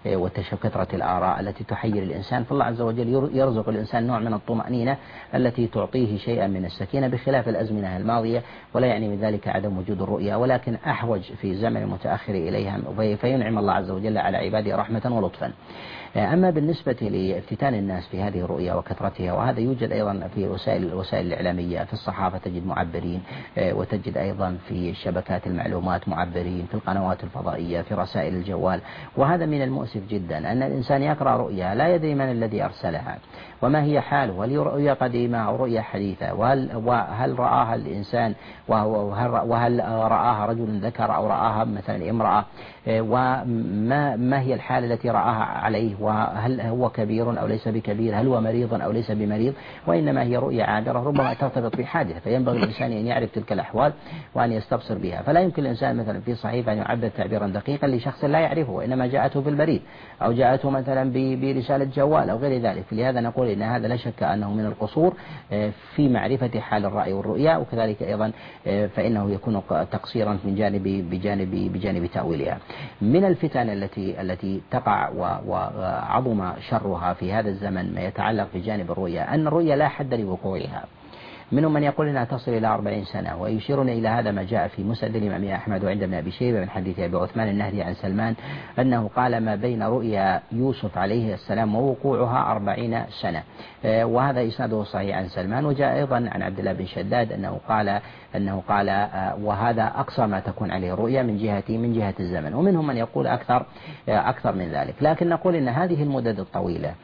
وكثرة الآراء التي تحير الإنسان، فالله عز وجل يرزق الإنسان نوع من الطمأنينة التي تعطيه شيئا من السكينة بخلاف الأزمنة الماضية. ولا يعني من ذلك عدم وجود الرؤيا، ولكن أحوج في زمن متأخر إليها فينعم الله عز وجل على عباده رحمة ولطفا. أما بالنسبة لافتتان الناس في هذه الرؤيا وكثرتها، وهذا يوجد أيضا في وسائل الوسائل الإعلامية، في الصحافة تجد معبرين، وتجد أيضا في شبكات المعلومات معبرين، في القنوات الفضائية، في رسائل الجوال، وهذا من المؤسف جدا أن الإنسان يقرأ رؤيا لا يدري من الذي أرسلها وما هي حاله، هل رؤيا قديمة أو رؤيا حديثة، وهل, وهل رآها الإنسان وهل, وهل رآها رجل ذكر أو رآها مثلا امرأة، وما ما هي الحالة التي رآها عليه، وهل هو كبير أو ليس بكبير، هل هو مريض أو ليس بمريض، وإنما هي رؤيا عابرة ربما ترتبط بحادثة، فينبغي الإنسان أن يعرف تلك الأحوال وأن يستبصر بها. فلا يمكن الإنسان مثلا في صحيفة أن يعبر تعبيرا دقيقا لشخص لا يعرفه وإنما جاءته بالبريد أو جاءته مثلا برسالة جوال أو غير ذلك. فلهذا نقول إن هذا لا شك أنه من القصور في معرفة حال الرأي والرؤيا، وكذلك أيضا فإنه يكون تقصيرا من جانب بجانب بجانب تأويلها. من الفتن التي التي تقع وعظم شرها في هذا الزمن ما يتعلق بجانب الرؤيا، أن الرؤيا لا حد لوقوعها. منهم من يقول انها تصل الى أربعين سنة، ويشيرون الى هذا ما جاء في مسند الامام احمد وعند ابن ابي شيبه من حديث ابي عثمان النهدي عن سلمان انه قال ما بين رؤيا يوسف عليه السلام ووقوعها أربعين سنة، وهذا اسناده صحيح عن سلمان. وجاء ايضا عن عبد الله بن شداد انه قال انه قال وهذا اقصى ما تكون عليه الرؤيا من جهه من جهه الزمن. ومنهم من يقول اكثر اكثر من ذلك، لكن نقول ان هذه المدد الطويله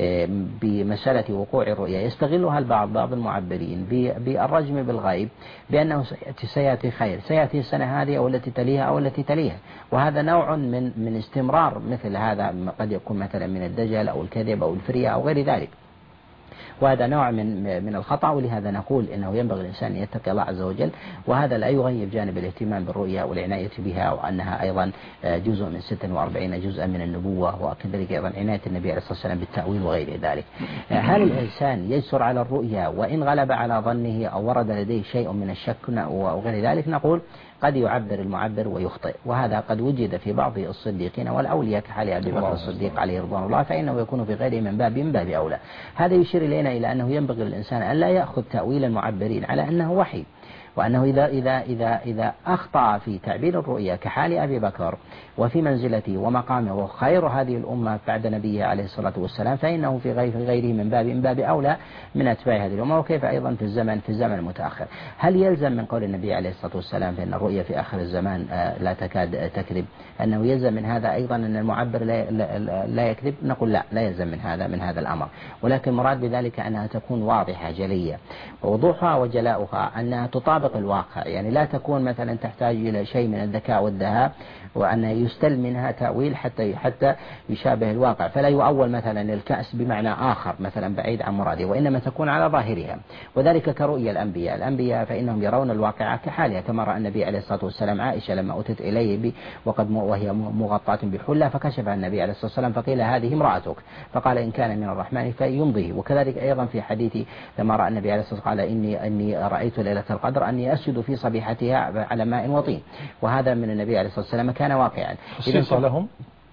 بمسألة وقوع الرؤيا يستغلها البعض بعض المعبرين بالرجم بالغيب بأنه سيأتي خير، سيأتي السنة هذه أو التي تليها أو التي تليها، وهذا نوع من من استمرار مثل هذا، قد يكون مثلا من الدجل أو الكذب أو الفرية أو غير ذلك. وهذا نوع من من الخطأ، ولهذا نقول إنه ينبغي الإنسان أن يتقي الله عز وجل، وهذا لا يغيب جانب الاهتمام بالرؤيا والعناية بها، وأنها أيضا جزء من ستة وأربعين جزءا من النبوة، وكذلك أيضا عناية النبي عليه الصلاة والسلام بالتأويل وغير ذلك. هل الإنسان يجسر على الرؤيا وإن غلب على ظنه أو ورد لديه شيء من الشك وغير ذلك؟ نقول قد يعبر المعبر ويخطئ، وهذا قد وجد في بعض الصديقين والأولياء كحال أبي بكر الصديق عليه رضوان الله، فإنه يكون في غيره من باب من باب أولى. هذا يشير إلينا إلى أنه ينبغي للإنسان أن لا يأخذ تأويل المعبرين على أنه وحي، وأنه إذا إذا إذا إذا أخطأ في تعبير الرؤيا كحال أبي بكر وفي منزلته ومقامه وخير هذه الأمة بعد نبيه عليه الصلاة والسلام، فإنه في غير في غيره من باب من باب أولى من أتباع هذه الأمة، وكيف أيضا في الزمن في الزمن المتأخر. هل يلزم من قول النبي عليه الصلاة والسلام فإن الرؤيا في آخر الزمان لا تكاد تكذب أنه يلزم من هذا أيضا أن المعبر لا, لا, لا يكذب؟ نقول لا، لا يلزم من هذا من هذا الأمر، ولكن مراد بذلك أنها تكون واضحة جلية، ووضوحها وجلاؤها أنها تطابق الواقع، يعني لا تكون مثلا تحتاج إلى شيء من الذكاء والذهاب وأن يستل منها تأويل حتى حتى يشابه الواقع، فلا يؤول مثلا الكأس بمعنى آخر مثلا بعيد عن مراده، وإنما تكون على ظاهرها. وذلك كرؤيا الأنبياء، الأنبياء فإنهم يرون الواقعة كحالها، كما رأى النبي عليه الصلاة والسلام عائشة لما أتت إليه وقد وهي مغطاة بحلة، فكشف النبي عليه الصلاة والسلام فقيل هذه امرأتك، فقال إن كان من الرحمن فيمضيه. وكذلك أيضا في حديث لما رأى النبي عليه الصلاة والسلام قال إني أني رأيت ليلة القدر أني أسجد في صبيحتها على ماء وطين، وهذا من النبي عليه الصلاة والسلام كان واقعا. خصيصة لهم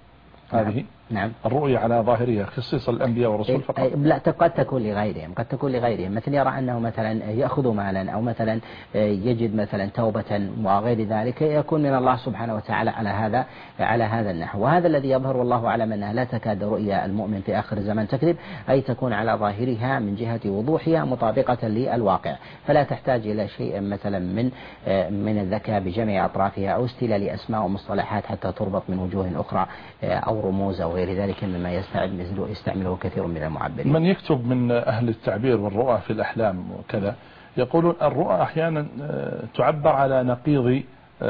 هذه نعم. الرؤيا على ظاهرها خصيص الأنبياء والرسول فقط؟ لا، قد تكون لغيرهم، قد تكون لغيرهم، مثل يرى أنه مثلا يأخذ مالا أو مثلا يجد مثلا توبة وغير ذلك، يكون من الله سبحانه وتعالى على هذا على هذا النحو. وهذا الذي يظهر والله أعلم أنها لا تكاد رؤيا المؤمن في آخر الزمان تكذب، أي تكون على ظاهرها من جهة وضوحها مطابقة للواقع، فلا تحتاج إلى شيء مثلا من من الذكاء بجميع أطرافها أو استيلاء لأسماء ومصطلحات حتى تربط من وجوه أخرى أو رموز أو غير ذلك مما يستعمله, يستعمله كثير من المعبرين. من يكتب من أهل التعبير والرؤى في الأحلام وكذا يقولون الرؤى أحيانا تعبر على نقيض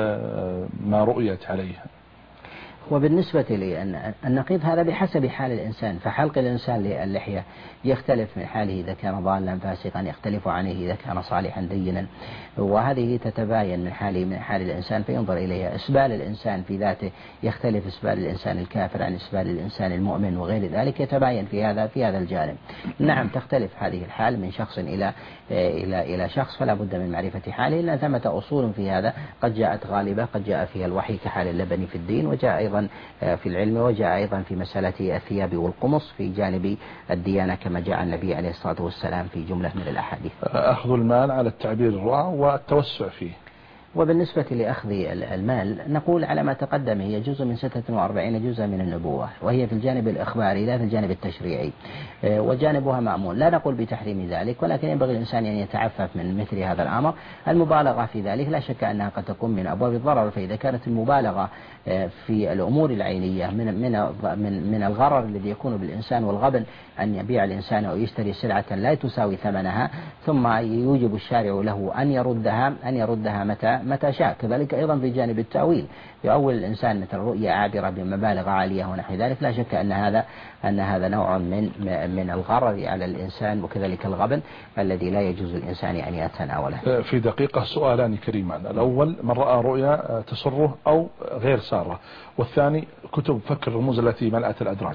ما رؤيت عليها. وبالنسبة لي أن النقيض هذا بحسب حال الإنسان، فحلق الإنسان للحية يختلف من حاله إذا كان ضالا فاسقا، يختلف عنه إذا كان صالحا دينا، وهذه تتباين من حاله من حال الإنسان فينظر إليها. إسبال الإنسان في ذاته يختلف إسبال الإنسان الكافر عن إسبال الإنسان المؤمن وغير ذلك، يتباين في هذا في هذا الجانب. نعم تختلف هذه الحال من شخص إلى إلى إلى شخص، فلا بد من معرفة حاله، لأن ثمة أصول في هذا قد جاءت غالبة، قد جاء فيها الوحي كحال اللبن في الدين، وجاء أيضا في العلم، وجاء أيضا في مسألة الثياب والقمص في جانب الديانة كما جاء النبي عليه الصلاة والسلام في جملة من الأحاديث. أخذ المال على التعبير الرؤى والتوسع فيه. وبالنسبة لأخذ المال نقول على ما تقدم هي جزء من ستة وأربعين جزءا من النبوة، وهي في الجانب الإخباري لا في الجانب التشريعي، وجانبها مأمون، لا نقول بتحريم ذلك، ولكن ينبغي الإنسان أن يتعفف من مثل هذا الأمر. المبالغة في ذلك لا شك أنها قد تكون من أبواب الضرر، فإذا كانت المبالغة في الأمور العينية من من من من الغرر الذي يكون بالإنسان والغبن أن يبيع الإنسان أو يشتري سلعة لا تساوي ثمنها ثم يوجب الشارع له أن يردها أن يردها متى متى شاء. كذلك أيضا في جانب التأويل، يؤول الإنسان مثل رؤية عابرة بمبالغ عالية ونحو ذلك، لا شك أن هذا أن هذا نوع من من الغرر على الإنسان، وكذلك الغبن الذي لا يجوز الإنسان أن يتناوله. في دقيقة سؤالان كريمان، الأول من رأى رؤيا تسره أو غير سارة، والثاني كتب فك الرموز التي ملأت الأدراج.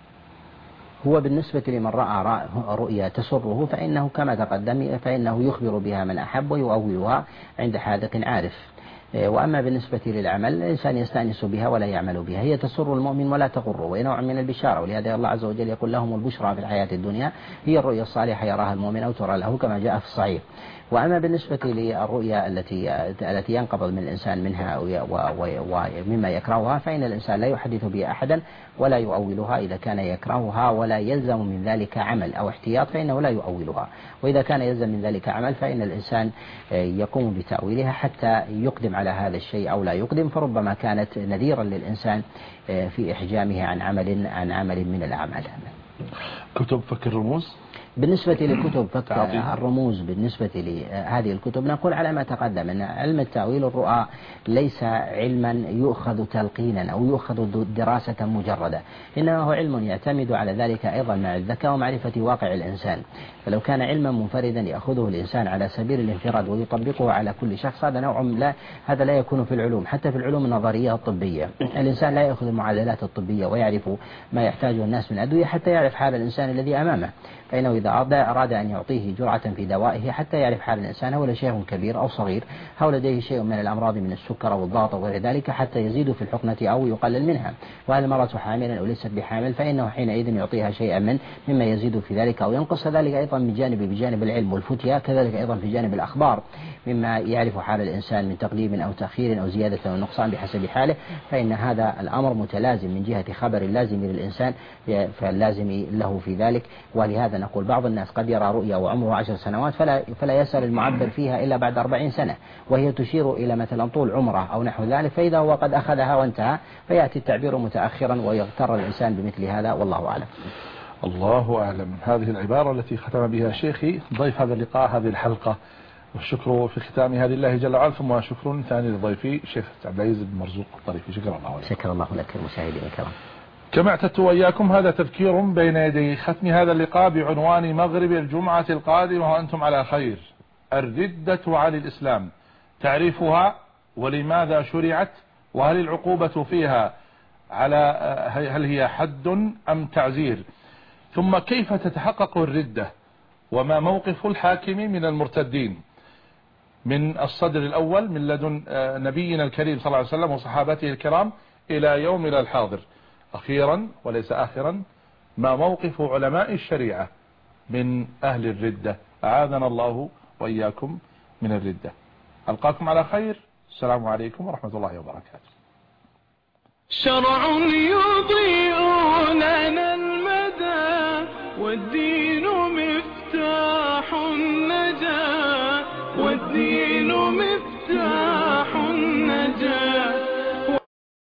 هو بالنسبة لمن رأى رؤيا تسره فإنه كما تقدم فإنه يخبر بها من أحب ويؤولها عند حاذق عارف. وأما بالنسبة للعمل الإنسان يستأنس بها ولا يعمل بها، هي تسر المؤمن ولا تغره، وهي نوع من البشارة، ولهذا الله عز وجل يقول لهم البشرى في الحياة الدنيا هي الرؤيا الصالحة يراها المؤمن أو ترى له كما جاء في الصحيح. وأما بالنسبة للرؤيا التي التي ينقبض من الإنسان منها ومما يكرهها فإن الإنسان لا يحدث بها أحدا ولا يؤولها، إذا كان يكرهها ولا يلزم من ذلك عمل أو احتياط فإنه لا يؤولها، وإذا كان يلزم من ذلك عمل فإن الإنسان يقوم بتأويلها حتى يقدم على هذا الشيء أو لا يقدم، فربما كانت نذيرا للإنسان في إحجامه عن عمل عن عمل من الأعمال. كتب فك الرموز بالنسبة لكتب فقه الرموز، بالنسبة لهذه الكتب نقول على ما تقدم أن علم التأويل الرؤى ليس علما يؤخذ تلقينا أو يؤخذ دراسة مجردة، إنما هو علم يعتمد على ذلك أيضا مع الذكاء ومعرفة واقع الإنسان. فلو كان علما منفردا يأخذه الإنسان على سبيل الانفراد ويطبقه على كل شخص، هذا نوع لا هذا لا يكون في العلوم، حتى في العلوم النظرية الطبية الإنسان لا يأخذ المعادلات الطبية ويعرف ما يحتاجه الناس من أدوية حتى يعرف حال الإنسان الذي أمامه، فإنه إذا أراد أن يعطيه جرعة في دوائه حتى يعرف حال الإنسان هو شيخ كبير أو صغير، أو لديه شيء من الأمراض من السكر أو الضغط أو غير ذلك حتى يزيد في الحقنة أو يقلل منها، وهل المرأة حاملا أو ليست بحامل، فإنه حينئذ يعطيها شيئا من مما يزيد في ذلك أو ينقص. ذلك أيضا من جانب بجانب العلم والفتيا، كذلك أيضا في جانب الأخبار مما يعرف حال الإنسان من تقديم أو تأخير أو زيادة أو نقصان بحسب حاله، فإن هذا الأمر متلازم من جهة خبر اللازم للإنسان فاللازم له في ذلك. ولهذا نقول بعض الناس قد يرى رؤيا وعمره عشر سنوات فلا, فلا يسأل المعبر فيها إلا بعد أربعين سنة، وهي تشير إلى مثلا طول عمره أو نحو ذلك، فإذا هو قد أخذها وانتهى فيأتي التعبير متأخرا ويغتر الإنسان بمثل هذا، والله أعلم. الله أعلم. هذه العبارة التي ختم بها شيخي ضيف هذا اللقاء هذه الحلقة، والشكر في ختامها لله جل وعلا، ثم شكر ثاني لضيفي شيخ عبد العزيز بن مرزوق الطريفي. شكرا الله لك. شكرا الله لك المشاهدين الكرام. كما اعتدت وإياكم هذا تذكير بين يدي ختم هذا اللقاء بعنوان مغرب الجمعة القادمة وأنتم على خير: الردة عن الإسلام، تعريفها ولماذا شرعت، وهل العقوبة فيها على هل هي حد أم تعزير، ثم كيف تتحقق الردة، وما موقف الحاكم من المرتدين من الصدر الأول من لدن نبينا الكريم صلى الله عليه وسلم وصحابته الكرام إلى يومنا الحاضر. أخيرا وليس آخرا، ما موقف علماء الشريعة من أهل الردة، أعاذنا الله وإياكم من الردة. ألقاكم على خير، السلام عليكم ورحمة الله وبركاته. شرع يضيء لنا المدى والدين مفتاح النجاة، والدين مفتاح